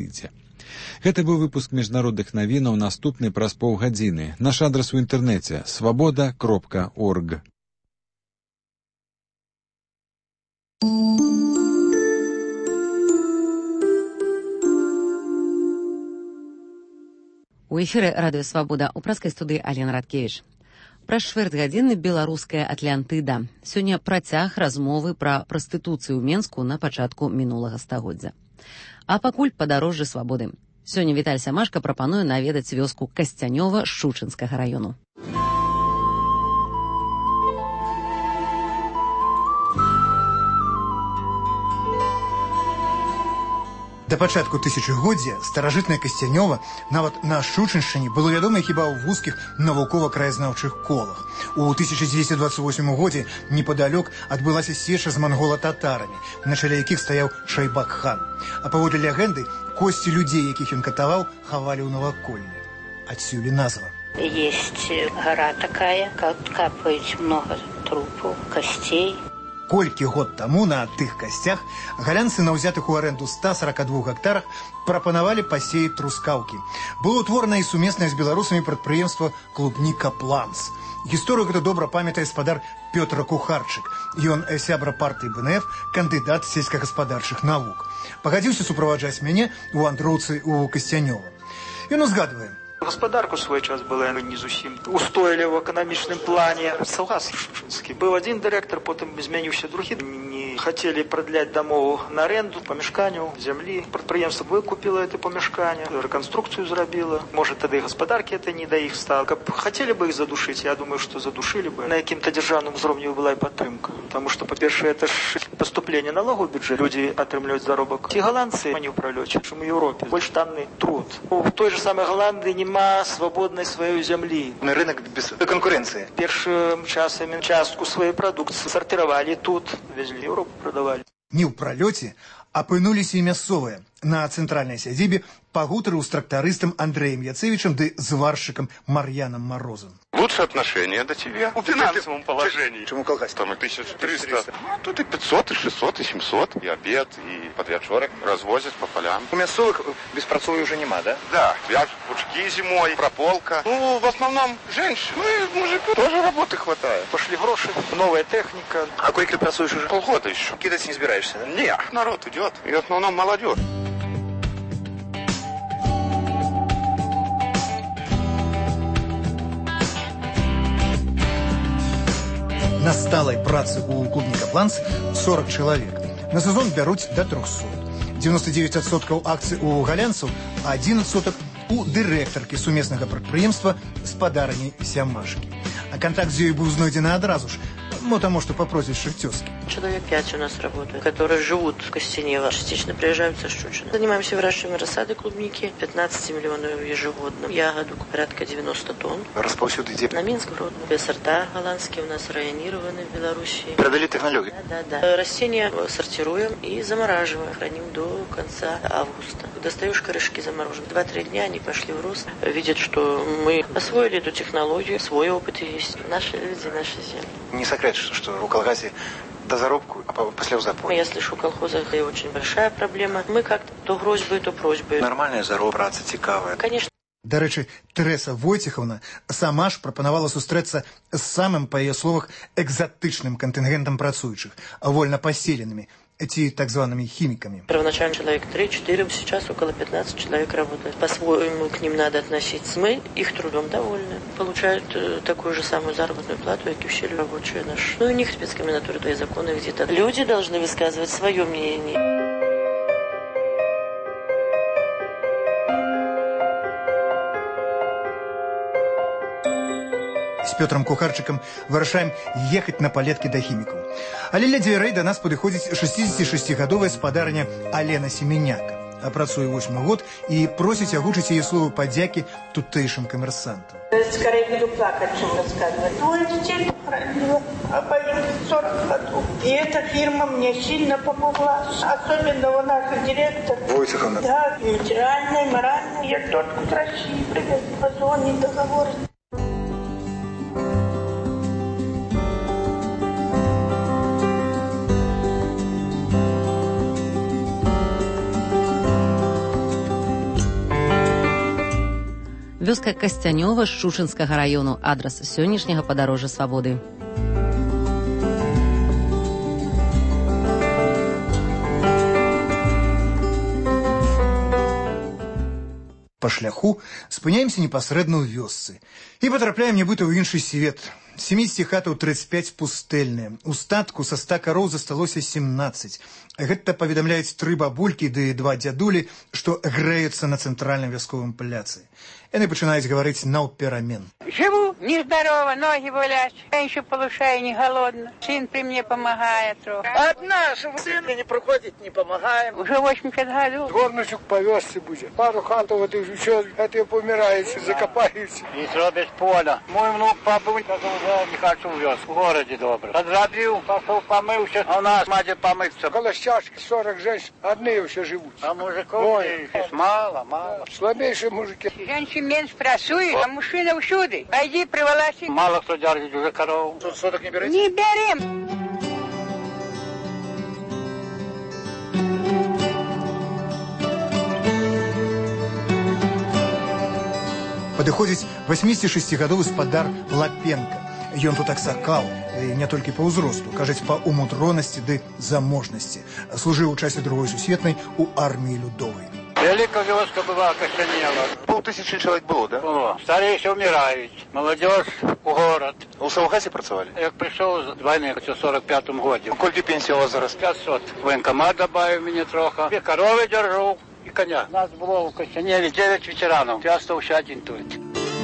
Гэта быў выпуск міжнародных навінаў, наступны праз паўгадзіны. Наш адрас у інтэрнэце свабода кропка орг. У эфіры радыё «Свабода», у праскай студыі Алена Радкевіч. Праз чвэрць гадзіны беларуская Атлантыда. Сёння працяг размовы пра прастытуцыю ў Менску на пачатку мінулага стагоддзя. А пакуль падарожжа свабоды. Сёння Віталь Сямашка прапануе наведаць вёску Касцянёва Шчучынскага раёну. Да пачатку тысячагоддзя старажытнае Касцянёва нават на Шучыншчыне было вядома хіба ў вузкіх навукова-краязнаўчых колах. У тысяча дзевяцьсот двадцать восьмым годзе непадалёк адбылася сеча з мангола-татарамі, на чале якіх стаяў Шайбак-хан. А паводле легенды, косці людзей, якіх ён катаваў, хавалі ў наваколлі. Адсюль і назва. Есть гора такая, как капаюць много трупаў, костей. Колькі год таму на тых касцях галянцы на ўзятых у арэнду ста сорока двух гектарах прапанавалі пасеяць трускаўкі. Было утворана і сумеснае з беларусамі прадпрыемства «Клубніка Планс». Гісторыю гэта добра памятае спадар Пётр Кухарчык. Ён сябра партыі бэ эн эф, кандыдат сельскагаспадарчых навук. Пагадзіўся суправаджаць мяне ў вандроўцы ў Касцянёва. Ён узгадвае: Гаспадарка ў свой час была не зусім устойліва ў эканамічным плане. Саўгас Шучынскі. Быў адзін дырэктар, потым змяніўся другі. Не хацелі прадляць дамову на аренду, памяшканняў, зямлі. Прадпрыемства выкупіла это памяшканне, рэканструкцыю зрабіла. Можа, тады і гаспадаркі это не да іх стала. Каб хацелі бы іх задушыць, я думаю, што задушылі бы. На якім-то дзяржаўным узроўні была і падтрымка. Таму што, па-першае, это ж паступленне налогаў у бюджэт. Людзі атрымліваюць заробак. Ці галандцы, а не ў пралёце, чым у Еўропе. Больш танны труд. У той же самой Голландии нема свободной своей земли. На рынок без конкуренции. Первым часами частку своей продукции сортировали тут, везли в Европу, продавали. Не ў пралёце апынуліся і мясцовыя. На цэнтральнай сядзібе пагутарыў з трактарыстам Андреем Яцевичем ды зварщиком Марьяном Морозом. Лучшие отношения до тебя в финансовом положении. Чему колхоз? Там и тысяча триста. Ну, тут и пятьсот, и шестьсот, и семьсот. И обед, и подвячорок развозят по полям. У мясовых беспрацовья уже нема, да? Да. Вяжут пучки зимой, прополка. Ну, в основном женщин. Ну, и мужиков тоже работы хватает. Пошли гроши, новая техника. А кое-где працуешь уже? Полгода еще. Кидать не собираешься, да? Не, народ идет. И в основном молодежь. На сталай працы у клубніка Планс сорок чалавек. На сезон бяруць да трохсот. девяносто девять адсоткаў акцый у галянцаў, а один адсотак у дырэктаркі сумеснага прадпрыемства спадарні Сямашкі. А контакт з ёй быў знойдзены адразу ж, ну, потому что по прозвищу тёзки. Человек пять у нас работают, которые живут в Костенево, частично приезжают со Щучина. Занимаемся выращиванием рассады клубники, пятнадцать миллионов ежегодно. Ягоду порядка девяносто тонн. Распаўсюд ідзе? На Минск, Гродно. Сорта голландские у нас районированы в Беларуси. Продали технологии? Да, да, да. Растения сортируем и замораживаем. Храним до конца августа. Достаешь корешки замороженные. Два-три дня они пошли в рост. Видят, что мы освоили эту технологию. Свой опыт есть. Наши люди, наши земли. Не секрет, что у колхоза до заробку, а после в запой. Я слышу, в колхозах это очень большая проблема. Мы как-то то грозьбой, то просьбой. Нормальная зароб, праца цікавая. Конечно. До речі, Тереса Войцеховна сама ж прапанавала сустрэцца з самым, па яе словах, экзатычным кантынгентам працуючых, вольна паселенымі, эти так зваными химиками. Первоначально человек три-четыре, сейчас около пятнадцати человек работает. По-своему к ним надо относиться. Мы их трудом довольны. Получают э, такую же самую заработную плату, как и все рабочие наши. Ну и у них спецкомендатуры, то и законы где-то. Люди должны высказывать свое мнение. С Петром Кухарчыком вырашаем ехаць на палеткі да хімікаў. Але ля дзвярэй да нас падыходзіць шестидесятишестигадовая спадарня Алена Семеняка. Працуе восьмы год и просіць агучыць яе словы падзякі тутэйшым камерсантам. Скорее буду плакать, чем рассказывать. Двое детей похоронила, а поют сорок годов. И эта фирма мне сильно помогла. Особенно у нас директор. Войцеховна. Да, и материально, и морально. Я только с России привез позвонить договор. Вёска Касцянёва Шчучынскага раёну. Адрас сённяшняга падарожжа свабоды. Па шляху спыняемся непасрэдна ў вёсцы і патрапляем нібыта ў іншы свет. семидесяти хатаў тридцать пять пустэльныя. У статку са ста кароў засталося семнадцать. Гэта паведамляюць тры бабулькі ды два дзядулі, што грэюцца на цэнтральным вясковым пляцы. яны пачынаюць гаварыць наўперамен. Живу нездорово, ноги болят. Я еще получаю, не голодно. Сын при мне помогает трохи. Одна, чтобы сын не проходит, не помогаем. Уже восемьдесят годов. Горничек повезся будет. Пару хатов вот и еще, это и помирается, закопается. И сробить поля. Мой внук побыл, как уже не хочу вез. В городе добре. Подробил, пошел помылся. А у нас мать помыться. Около чашки сорок женщин, одни еще живут. А мужиков мало, мало. Слабейшие мужики. Женщин меньше просует, а мужчина всюду. Пойди, приволоси. Мало кто держит уже корову. Тут соток не берете? Не берем. Падыходзіць восьмидесятишестигадовы спадар Лапенко. Ён тут аксакал, не толькі па ўзросту, кажуць, па умудронасці ды заможнасці. Служыў у часе другой сусветнай у арміі Людовай. Великая вёска была окостенела. Полтысячи человек было, да? Было. Старейші умирають. Молодежь у город. У Савгасі працювали? Як прийшов з війни в сорок п'ятому году. Скільки пенсія у вас зараз? п'ятсот. Воєнкомат добавив мені трохи. І корови держу, і коня. У нас було в Костянелі дев'ять ветеранів. Я остався один тут.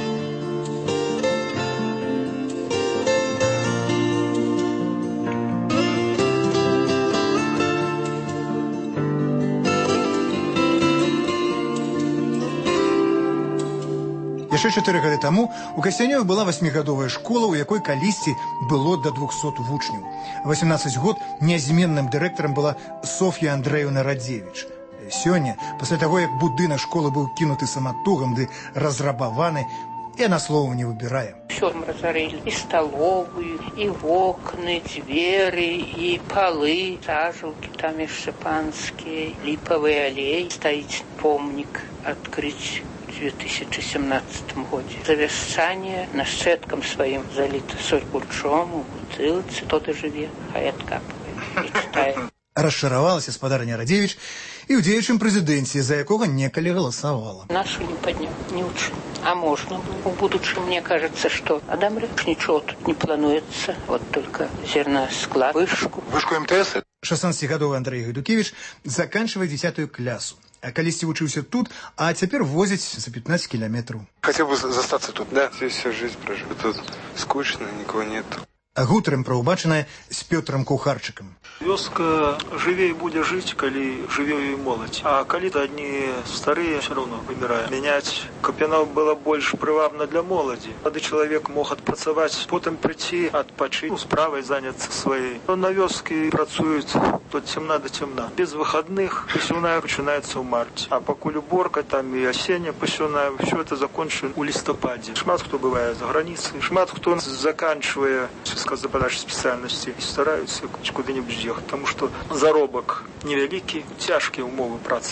Яшчэ чатыры гады таму у Касцянёве была васьмігадовая школа, у якой калісьці было да двухсот вучняў. восемнадцать год нязменным дырэктарам была Софья Андреевна Радзевіч. Сёння, пасля таго, як будынак школы быў кінуты саматугам ды разрабаваны, яна слова не выбірае. Все мы разорили. И столовую, и окна, двери, и полы, сажалки там и шипанские, липовый аллей. Стоит помник открыть в две тысячи семнадцатом году. Завершание нашчэткам своим залито соль бурчом, у бутылцы, тот и живе, хай откапывает и читает. Расчаравалася спадарня Радзевіч і ў дзеючым прэзідэнце, за якога некалі галасавала. Нашу не поднял, не учил. А можно было. В будущем, мне кажется, что Адам Рыч ничего тут не плануется. Вот только зерносклад, вышку. Вышку МТС? шестнадцатигадовы Андрей Гайдукевич заканчивае дзесятую клясу. А калісьці вучыўся тут, а цяпер возяць за пятнадцать километров. Хотел бы застаться тут. Да, здесь всю жизнь прожил. Тут скучно, никого нет. А гутарым пра ўбачанае з Пётрам Кухарчыкам. Вёска жывей будзе жыць, калі жыве і моладзь. А калі-то одни старыя все равно вымірае. Мяняць капянаў было больш прывабна для моладзі. Млады чалавек мог адпрацаваць, потым прыйти, адпачыць, ну, справай заняцца сваёй. На вёскі працуюць от цемна до цемна. Без выходных пасёўная пачынаецца ў марце. А пакуль уборка там і асенняя пасёўная, все это закончена у лістападзе. Шмат хто бывае за граніцай, шмат хто заканчивае сказать, подачи специальности и стараются куда-нибудь ехать, потому что заробок невеликий, тяжкие умовы працы.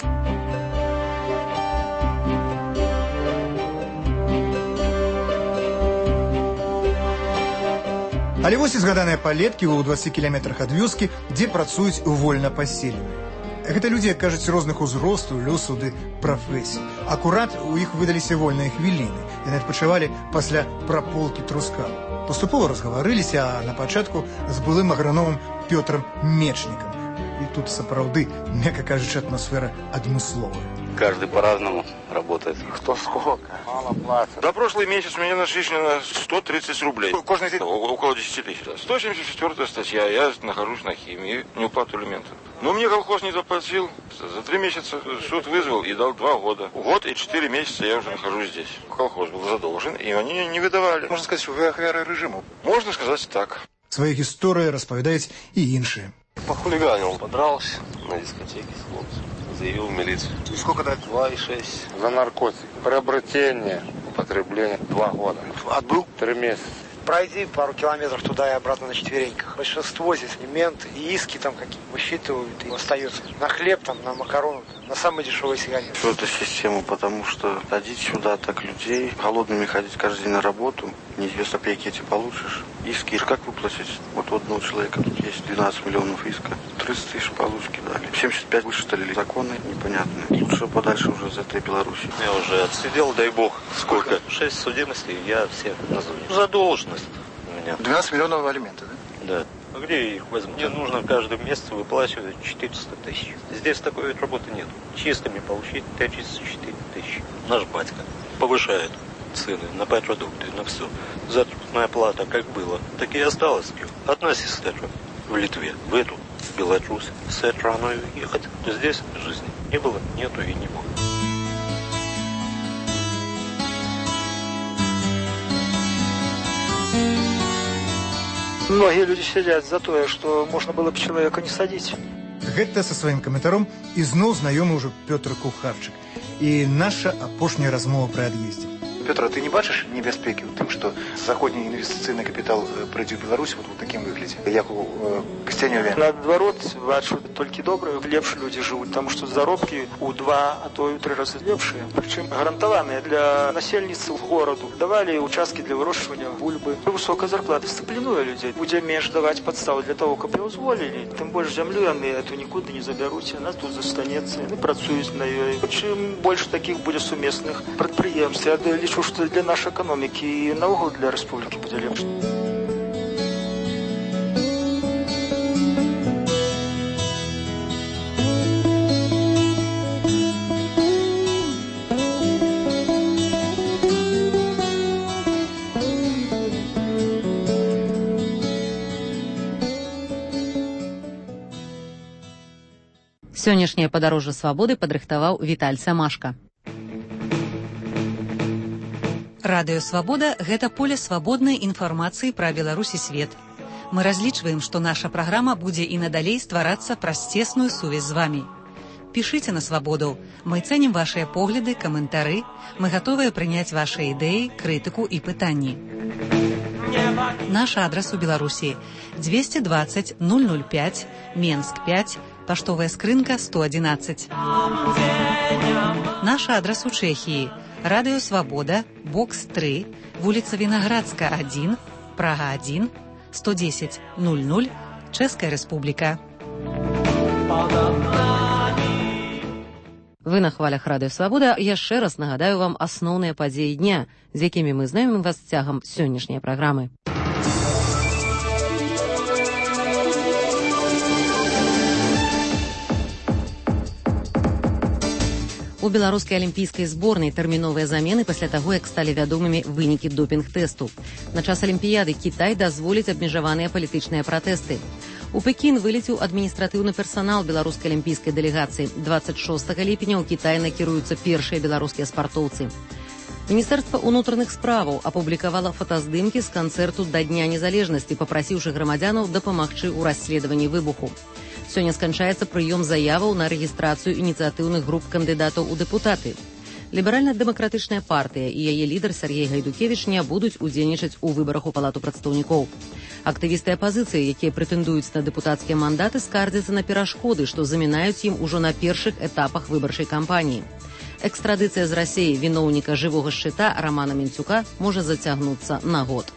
Але вось і згаданыя палеткі ў двадцати кіламетрах ад вёскі, дзе працуюць вольна паселеныя. Гэта людзі, як кажуць, розных узростаў, лёсаў ды прафесій. Акурат у іх выдаліся вольныя хвіліны. Яны адпачывалі пасля праполкі трускаву. Поступова разгаварыліся, а на пачатку з былым аграномам Пётрам Мечнікам. И тут сапраўды, мягко кажучи, атмосфера адмысловая. Каждый по-разному работает. Кто сколько? Мало платят. За прошлый месяц мне начислено сто тридцать рублей. Кожный день около десяти тысяч. сто семьдесят четвёртая статья. Я нахожусь на химии, неуплату алиментов. Но мне колхоз не заплатил. За три месяца суд вызвал и дал два года. Год и четыре месяца я уже нахожусь здесь. Колхоз был задолжен, и они не выдавали. Можно сказать, что вы ахвяры режиму. Можно сказать так. Свои гісторыі распавядаюць і іншыя. Похулиганил, подрался на дискотеке с хлопцем. Заявил в милицию. И сколько дать? Два и шесть. За наркотики. Приобретение, употребление. Два года. Отбыл? Три месяца. Пройди пару километров туда и обратно на четвереньках. Большинство здесь элементы и иски там какие высчитывают и остается. На хлеб, там, на макароны, на самые дешевые сигареты. Всю эту систему, потому что ходить сюда так людей, голодными ходить каждый день на работу, неизвестно копейки эти получишь. Иски, как выплатить? Вот у одного человека тут есть двенадцать миллионов иска. тридцать тысяч получки дали. семьдесят пять вышитали. Законы непонятные. Лучше подальше уже из этой Беларуси. Я уже отсидел, дай бог. Сколько? Шесть судимостей, я всех назову. Задолженность у меня. двенадцать миллионов алименты, да? Да. А где я их возьму? Мне нужно каждый месяц выплачивать четыреста тысяч. Здесь такой работы нет. Чистыми получить тридцать четыре тысячи. Наш батька повышает цены на продукты, на все. Заработная плата как было, так и осталась. Одна сестра в Литве, в эту, в Беларусь, с этой страной ехать. Здесь жизни не было, нету и не будет. Многие люди сидят за то, что можно было бы человека не садить. Гэта со сваім каментаром ізноў знаёмы ўжо Пётр Кухарчык. І наша апошняя размова пры ад'ездзе. Петр, ты не бачыш небяспекі ў тым, што заходні інвестыцыйны капітал прыйдзе ў Беларусь вот у такім выглядзе, як у э, Касцянёве? Наадварот, бачу толькі добрыя, лепш людзі жывуць, таму што заробкі ў два, а то і ў тры разы лепшыя. Прычым гарантаваныя для насельніцтва гораду. Давалі участкі для вырошчвання бульбы. Высокая зарплата дысцыплінуе людзей. Будзе менш даваць падставы для таго, каб яго зволілі. Тым больш зямлю яны эту нікуды не забяруць, яна тут застанецца. Яны працуюць на ёй. Чым больш такіх будзе сумесных прадпрыемств, я лічу, что для нашей экономики и наогул для республики будет легче. Сённяшняе падарожжа свабоды падрыхтаваў Віталь Самашка. Радыё «Свабода» – гэта поле свабоднай інфармацыі пра Беларусь і свет. Мы разлічваем, што наша праграма будзе і надалей стварацца праз цесную сувязь з вамі. Пішыце на «Свабоду». Мы цэнім вашыя погляды, каментары. Мы гатовыя прыняць вашыя ідэі, крытыку і пытанні. Наш адрас у Беларусі – двести двадцать ноль ноль пять, Менск пять, паштовая скрынка сто одиннадцать. Наш адрас у Чэхіі – Радыё «Свабода», бокс тры, вуліца Вінаградска один, Прага один, сто десять ноль ноль, Чэшская Рэспубліка. Вы на хвалях Радыё «Свабода». Яшчэ раз нагадаю вам асноўныя падзеі дня, з якімі мы знаёмім вас цягам сённяшняй праграмы. У беларускай алімпійскай зборнай тэрміновыя замены пасля таго, як сталі вядомымі вынікі допінг-тэсту. На час алімпіяды Кітай дазволіць абмежаваныя палітычныя пратэсты. У Пекін вылецеў адміністратыўны персанал беларускай алімпійскай дэлегацыі. двадцать шостага ліпеня ў Кітай накіруюцца першыя беларускія спартоўцы. Міністэрства ўнутраных справаў апублікавала фотаздымкі з канцэрту да Дня незалежнасці, папрасіўшы грамадзянаў дапамагчы ў расследаванні выбуху. Сёння сканчаецца прыём заяваў на рэгістрацыю ініцыятыўных груп кандыдатаў у дэпутаты. Ліберальна-дэмакратычная партыя і яе лідар Сергей Гайдукевіч не будуць удзельнічаць у выбарах у палату прадстаўнікоў. Актывісты апазіцыі, якія прэтэндуюць на дэпутацкія мандаты, скардзяцца на перашкоды, што замінаюць ім ужо на першых этапах выбарчай кампаніі. Экстрадыцыя з Расіі віноўніка жывога шчыта Рамана Мінцюка можа зацягнуцца на год.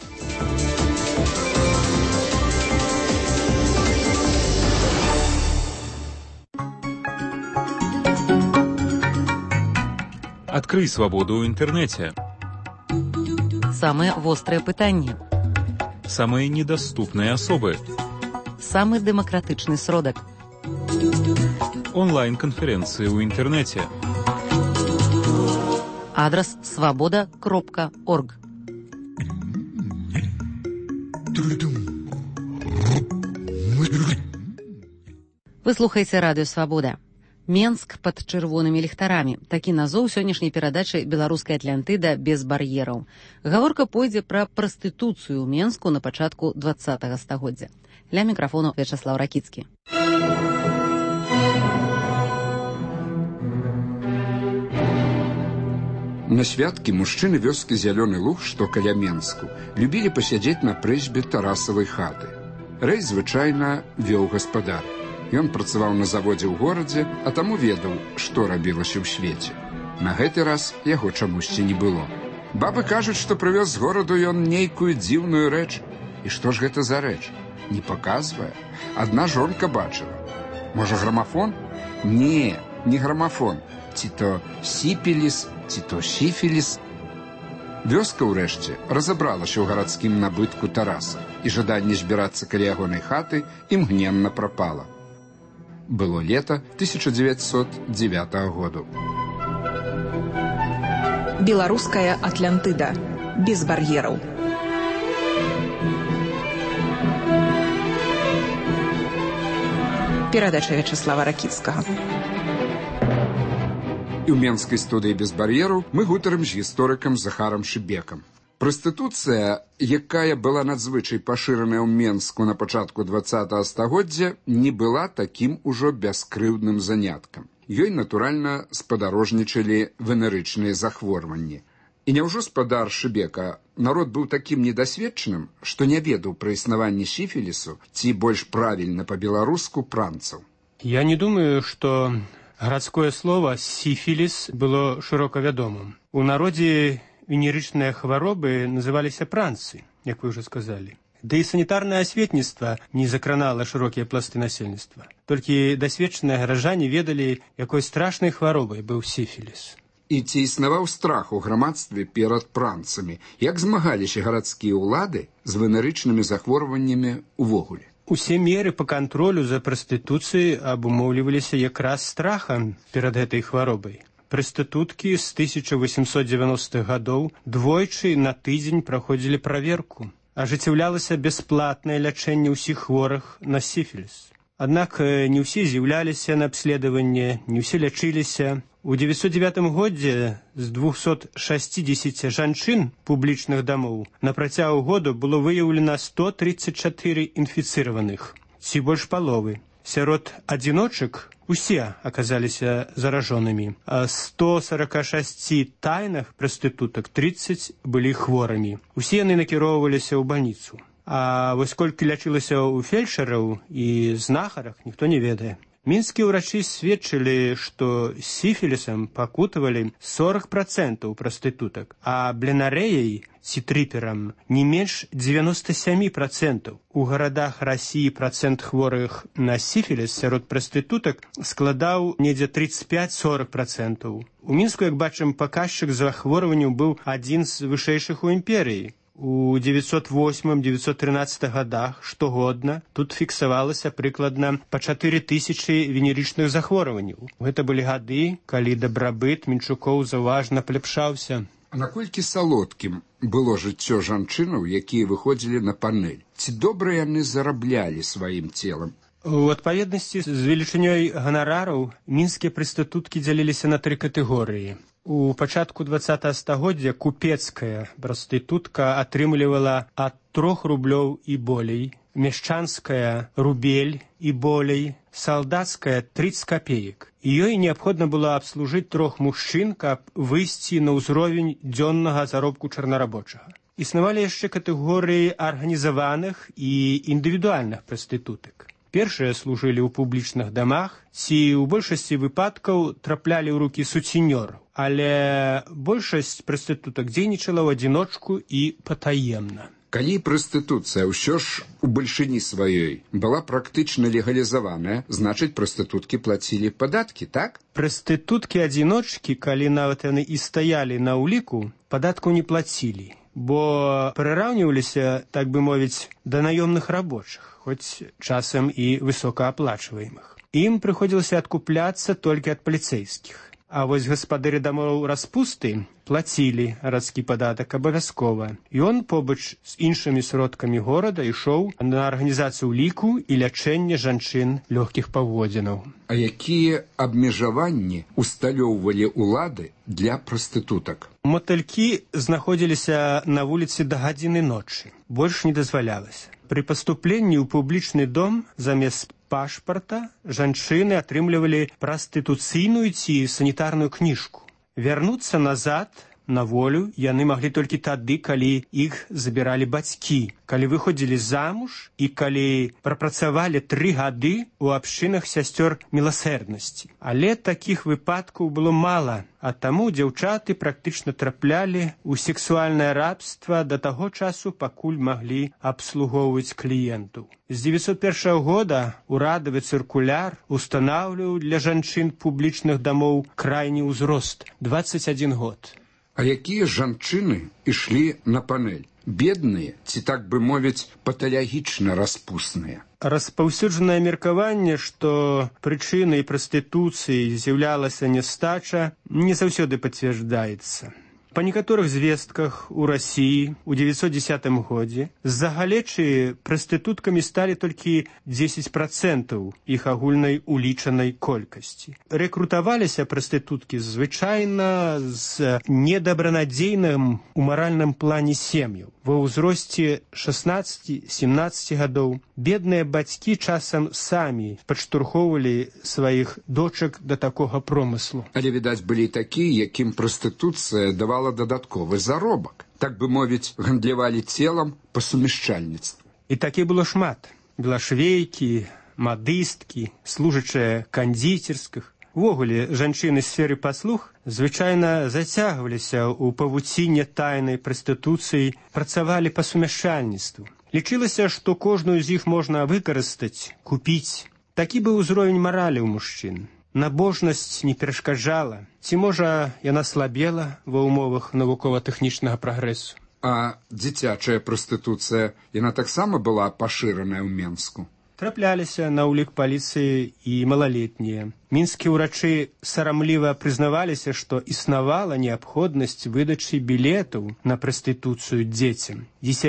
Открый свободу ў інтэрнэце. Самыя вострыя пытанні. Самыя недаступныя асобы. Самы дэмакратычны сродак. Онлайн-канферэнцыі ў інтэрнэце. Адрас свабода кропка орг. Вы слухаеце Радыё «Свабода». Менск пад чырвонымі ліхтарамі. Такі назоў сённяшняй перадачы беларускай Атлантыда без бар'ераў. Гаворка пойдзе пра прастытуцыю ў Менску на пачатку двадцатага стагоддзя. Ля мікрафону Вячаслаў Ракіцкі. На святкі мужчыны вёскі Зялёны Луг, што каля Менску, любілі пасядзець на прэзьбе Тарасавай хаты. Рэйс звычайна вёў гаспадар. Ён працаваў на заводзе ў горадзе, а таму ведаў, што рабілася ў свеце. На гэты раз яго чамусьці не было. Бабы кажуць, што прывёз з гораду ён нейкую дзіўную рэч. І што ж гэта за рэч? Не паказвае. Адна жонка бачыла. Можа, грамафон? Не, не грамафон. Ці то сіпіліс, ці то сіфіліс. Вёска, ўрэшце, разабралася ў гарадскім набытку Тараса. і жаданне збірацца каля ягонай хаты імгненна прапала. Было лета тысяча девятьсот девятого году. Беларуская Атлантыда. Без бар'ераў. Перадача Вячеслава Ракіцкага. І ў менскай студыі «Без бар'ераў» мы гутарым з гісторыкам Захарам Шыбекам. Прастытуцыя, якая была надзвычай пашыраная ў Менску на пачатку двадцатага стагоддзя, не была такім ужо бяскрыўдным заняткам. Ёй, натуральна, спадарожнічалі венерычныя захворванні. І няўжо спадар Шыбека народ быў такім недасведчаным, што не ведаў пра існаванне сіфілісу ці больш правільна па-беларуску пранцаў? Я не думаю, што гарадское слово «сіфіліс» было шырока вядомым. У народзе венерычныя хваробы называліся пранцы, як вы ўжо сказалі. Да і санітарнае асветніцтва не закранала шырокія пласты насельніцтва. Толькі дасведчаныя гараджане ведалі, якой страшнай хваробай быў сіфіліс. І ці існаваў страх у грамадстве перад пранцамі? Як змагаліся гарадскія ўлады з венерычнымі захворваннямі ўвогуле? Усе меры па кантролю за прастытуцыяй абумоўліваліся якраз страхам перад гэтай хваробай. Прастытуткі з тысяча восемьсот девяностых гадоў двойчы на тыдзень праходзілі праверку. Ажыццяўлялася бясплатнае лячэнне ўсіх хворых на сіфіліс. Аднак не ўсе з'яўляліся на абследаванне, не ўсе лячыліся. У девятьсот девятым годзе з двухсот шасцідзесяці жанчын публічных дамоў на працягу году было выяўлена сто тридцать четыре інфіцыраваных, ці больш паловы. Сярод адзіночак усе аказаліся заражонымі, а сто сорок шесть тайных прастытутак тридцать былі хворымі. Усе яны накіроўваліся ў бальніцу. А вось колькі лячылася ў фельчараў і знахарах, ніхто не ведае. Мінскія ўрачы сведчылі, што сіфілісам пакутавалі сорок процентаў прастытутак, а бленарэяй ці трыперам не менш девяносто семь процентаў. У гарадах Расіі процент хворых на сіфіліс сярод прастытутак складаў недзе тридцать пять сорок процентаў. У Мінску, як бачым, паказчык захворванняў быў адзін з вышэйшых у імперыі. У девятьсот восьмым — девятьсот тринадцатых годах штогодна тут фіксавалася прыкладна па чатыры тысячы венерычных захворванняў. Гэта былі гады, калі дабрабыт мінчукоў заўважна паляпшаўся. А наколькі салодкім было жыццё жанчынаў, якія выходзілі на панэль? Ці добра яны зараблялі сваім целам? У адпаведнасці з велічынёй ганарараў мінскія прастытуткі дзяліліся на тры катэгорыі. У пачатку двадцатага стагоддзя купецкая прастытутка атрымлівала ад трох рублёў і болей, мяшчанская рубель і болей, салдацкая тридцать копеек. І ёй неабходна было абслужыць трох мужчын, каб выйсці на ўзровень дзённага заробку чарнарабочага. Існавалі яшчэ катэгорыі арганізаваных і індывідуальных прастытутак. Першыя служылі ў публічных дамах ці ў большасці выпадкаў траплялі ў рукі суцінёраў, але большасць прастытутак дзейнічала ў адзіночку і патаемна. Калі прастытуцыя ўсё ж у бальшыні сваёй была практычна легалізаваная, значыць прастытуткі плацілі падаткі, так? Прастытуткі-адзіночкі, калі нават яны і стаялі на ўліку, падаткаў не плацілі, бо прыраўніваліся, так бы мовіць, да наёмных рабочых, хоць часам і высокааплачваемых. Ім прыходзілася адкупляцца толькі ад паліцэйскіх. А вось гаспадары дамоў распусты плацілі гарадскі падатак абавязкова. Ён побач з іншымі сродкамі горада ішоў на арганізацыю ліку і лячэнне жанчын лёгкіх паводзінаў. А якія абмежаванні усталёўвалі ўлады для прастытутак? Матылькі знаходзіліся на вуліцы да гадзіны ночы. Больш не дазвалялася. Пры паступленні ў публічны дом замест пашпарта жанчыны атрымлівалі прастытуцыйную ці санітарную кніжку. Вярнуцца назад на волю яны маглі толькі тады, калі іх забіралі бацькі, калі выходзілі замуж і калі прапрацавалі тры гады ў абшчынах сясцёр міласэрнасці. Але такіх выпадкаў было мала, а таму дзяўчаты практычна траплялі ў сексуальнае рабства да таго часу, пакуль маглі абслугоўваць кліентаў. З девятьсот першага года урадавы цыркуляр устанаўліваў для жанчын публічных дамоў крайні ўзрост – двадцать один год. А якія жанчыны ішлі на панель? Бедныя ці, так бы мовіць, паталагічна распусныя? Распаўсюджанае меркаванне, што прычынай прастытуцыі з'яўлялася нястача, не заўсёды пацвярджаецца. Па некаторых звестках у Расіі ў девятьсот десятым годзе з-за галечы прастытуткамі сталі толькі дзесяць працэнтаў іх агульнай улічанай колькасці. Рэкрутаваліся прастытуткі звычайна з недабранадзейным у маральным плане сем'яў. Ва ўзросце шаснаццаці-семнаццаці гадоў бедныя бацькі часам самі падштурхоўвалі сваіх дочак да такога промыслу. Але, відаць, былі такія, якім прастытуцыя давала дадатковы заробак. Так бы мовіць, гандлявалі целам па сумяшчальніцтву. І такі было шмат. Белашвейкі, мадысткі, служачыя кандзіцерскіх. Увогуле, жанчыны з сферы паслуг звычайна зацягваліся ў павуціне тайнай прастытуцыі, працавалі па сумяшчальніцтву. Лічылася, што кожную з іх можна выкарыстаць, купіць. Такі быў узровень маралі ў мужчын. Набожнасць не перашкаджала, ці, можа, яна слабела ва ўмовах навукова-тэхнічнага прагрэсу. А дзіцячая прастытуцыя, яна таксама была пашыраная ў Менску? Трапляліся на ўлік паліцыі і малалетнія. Мінскія ўрачы сарамліва прызнаваліся, што існавала неабходнасць выдачы білетаў на прастытуцыю дзецям.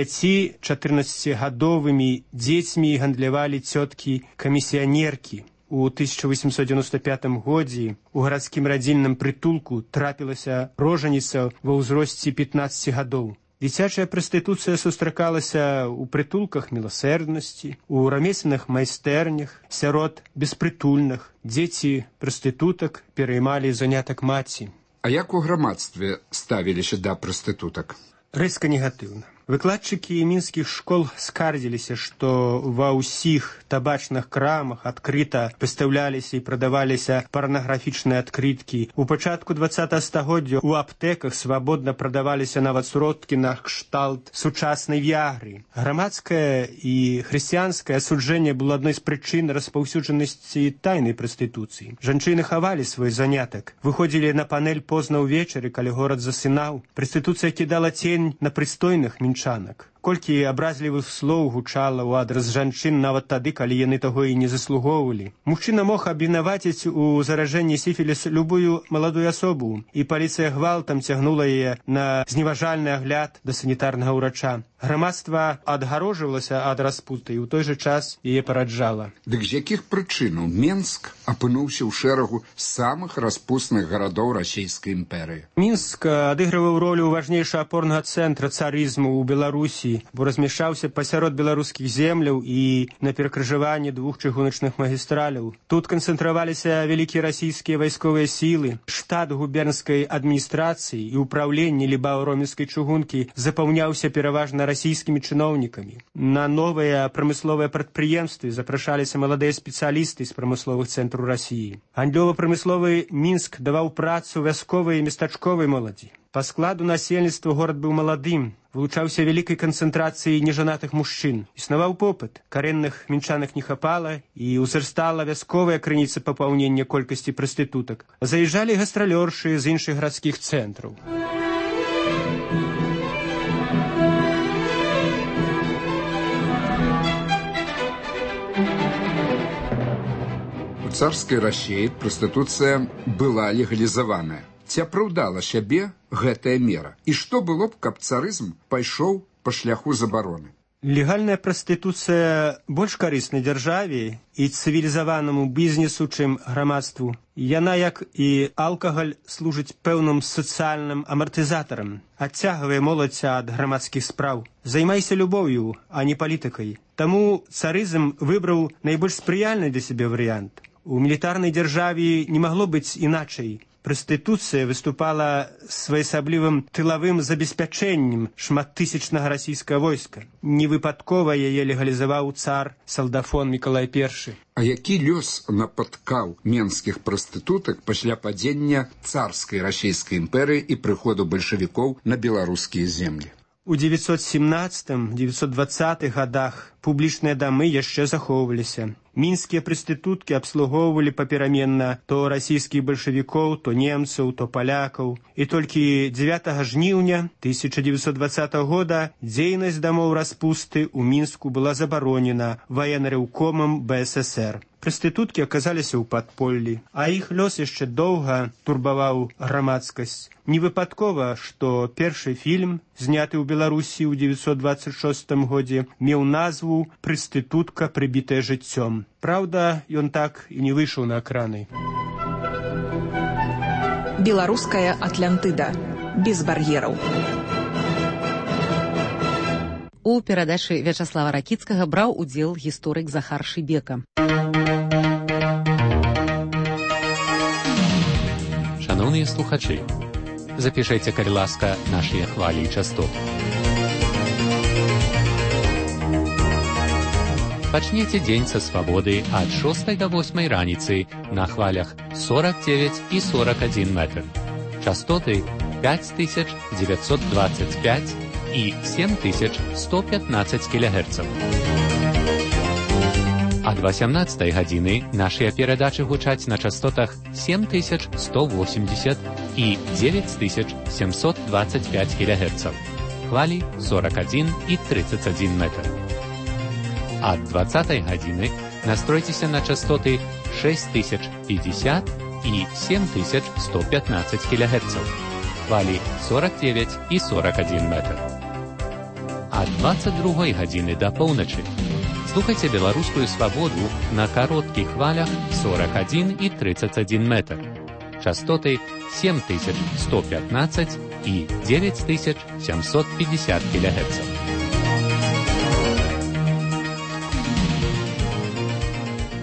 дзесяці-чатырнаццацігадовымі дзецьмі гандлявалі цёткі-камісіянеркі. У тысяча восемьсот девяносто пятым годзе у гарадскім радзільным прытулку трапілася рожаніца ва ўзросце пятнаццаці гадоў. Дзіцячая прастытуцыя сустракалася ў прытулках міласэрднасці, у рамесленых майстэрнях, сярод беспрытульных. Дзеці прастытутак пераймалі занятак маці. А як у грамадстве ставіліся да прастытутак? Рэзка негатыўна. Выкладчыкі мінскіх школ скардзіліся, што ва ўсіх табачных крамах адкрыта пастаўляліся і прадаваліся парнаграфічныя адкрыткі. У пачатку дваццатага стагоддзя ў аптэках свабодна прадаваліся нават сродкі на кшталт сучаснай віагры. Грамадскае і хрысціянскае асуджэнне было адной з прычын распаўсюджанасці тайнай прастытуцыі. Жанчыны хавалі свой занятак, выходзілі на панель позна ўвечары, калі горад засынаў. Прастытуцыя кідала цень на прыстойных мінчанак. Колькі абразлівых слоў гучала ў адрас жанчын нават тады, калі яны таго і не заслугоўвалі. Мужчына мог абвінаваціць у заражэнні сіфіліс любую маладую асобу, і паліцыя гвалтам цягнула яе на зневажальны агляд да санітарнага ўрача. Грамадства адгарожвалася ад распуты і ў той жа час яе параджала. Дык з якіх прычынаў Менск апынуўся ў шэрагу самых распусных гарадоў расійскай імперыі? Мінск адыгрываў ролю важнейшага апорнага цэнтра царызму ў Беларусі, бо размяшчаўся пасярод беларускіх земляў і на перакрыжаванні двух чыгуначных магістраляў. Тут канцэнтраваліся вялікія расійскія вайсковыя сілы. Штат губернскай адміністрацыі і ўпраўленне лібао-ромельскай чыгункі запаўняўся пераважна расійскімі чыноўнікамі. На новыя прамысловыя прадпрыемствы запрашаліся маладыя спецыялісты з прамысловых цэнтраў Расіі. Гандлёва-прамысловы Мінск даваў працу вясковай і местачковай моладзі. Па складу насельніцтва горад быў маладым, вылучаўся вялікай канцэнтрацыяй нежанатых мужчын. Існаваў попыт, карэнных мінчанак не хапала і ўзрастала вясковая крыніца папаўнення колькасці прастытутак. Заязджалі гастралёршы з іншых гарадскіх цэнтраў. У царскай Расіі прастытуцыя была легалізаваная. Ці апраўдала сябе гэтая мера? І што было б, каб царызм пайшоў па шляху забароны? Легальная прастытуцыя больш карысна дзяржаве і цывілізаванаму бізнесу, чым грамадству. Яна, як і алкагаль, служыць пэўным сацыяльным амартызатарам, адцягвае моладзь ад грамадскіх спраў. Займайся любоўю, а не палітыкай. Таму царызм выбраў найбольш спрыяльны для сябе варыянт. У мілітарнай дзяржаве не магло быць іначай. Прастытуцыя выступала своеасаблівым тылавым забеспячэннем шматтысячнага расійскага войска. Невыпадкова яе легалізаваў цар Салдафон Мікалай Першы. А які лёс напаткаў менскіх прастытутак пасля падзення царскай расійскай імперыі і прыходу бальшавікоў на беларускія землі? У девятьсот семнадцатым — девятьсот двадцатых годах публічныя дамы яшчэ захоўваліся. Мінскія прастытуткі абслугоўвалі папераменна то расійскіх бальшавікоў, то немцаў, то палякаў. І толькі дзевятага жніўня тысяча девятьсот двадцатого года дзейнасць дамоў распусты ў Мінску была забаронена ваенрэўкомам бэ эс эсэр. Прастытуткі аказаліся ў падполлі, а іх лёс яшчэ доўга турбаваў грамадскасць. Невыпадкова, што першы фільм, зняты ў Беларусі ў девятьсот двадцать шостым годзе, меў назву «Прастытутка, прыбітая жыццём». Праўда, ён так і не выйшаў на экраны. Беларуская Атлантыда. Без бар'ераў. У перадачы Вячаслава Ракіцкага браў удзел гісторык Захар Шыбека. Шановныя слухачы, запішайце, калі ласка, нашыя хвалі і частоты. Пачніце дзень са свабоды ад шостай да восьмай раніцы на хвалях сорок девять і сорок один метр. Частоты пять тысяч девятьсот двадцать пять і семь тысяч сто пятнадцать кілогерцаў. Ад васямнаццатай гадзіны нашыя перадачы гучаць на частотах семь тысяч сто восемьдесят і девять тысяч семьсот двадцать пять кілогерцаў. Хвалі сорок один і тридцать один метр. Ад двадцатай гадзіны настройцеся на частоты шесть тысяч пятьдесят і семь тысяч сто пятнадцать кілогерцаў. Хвалі сорок девять і сорок один метр. Ад двадцать другой гадзіны да поўначы слухайце беларускую свабоду на кароткіх хвалях сорок один і тридцать один метр. Частоты семь тысяч сто пятнадцать і девять тысяч семьсот пятьдесят кілогерцаў.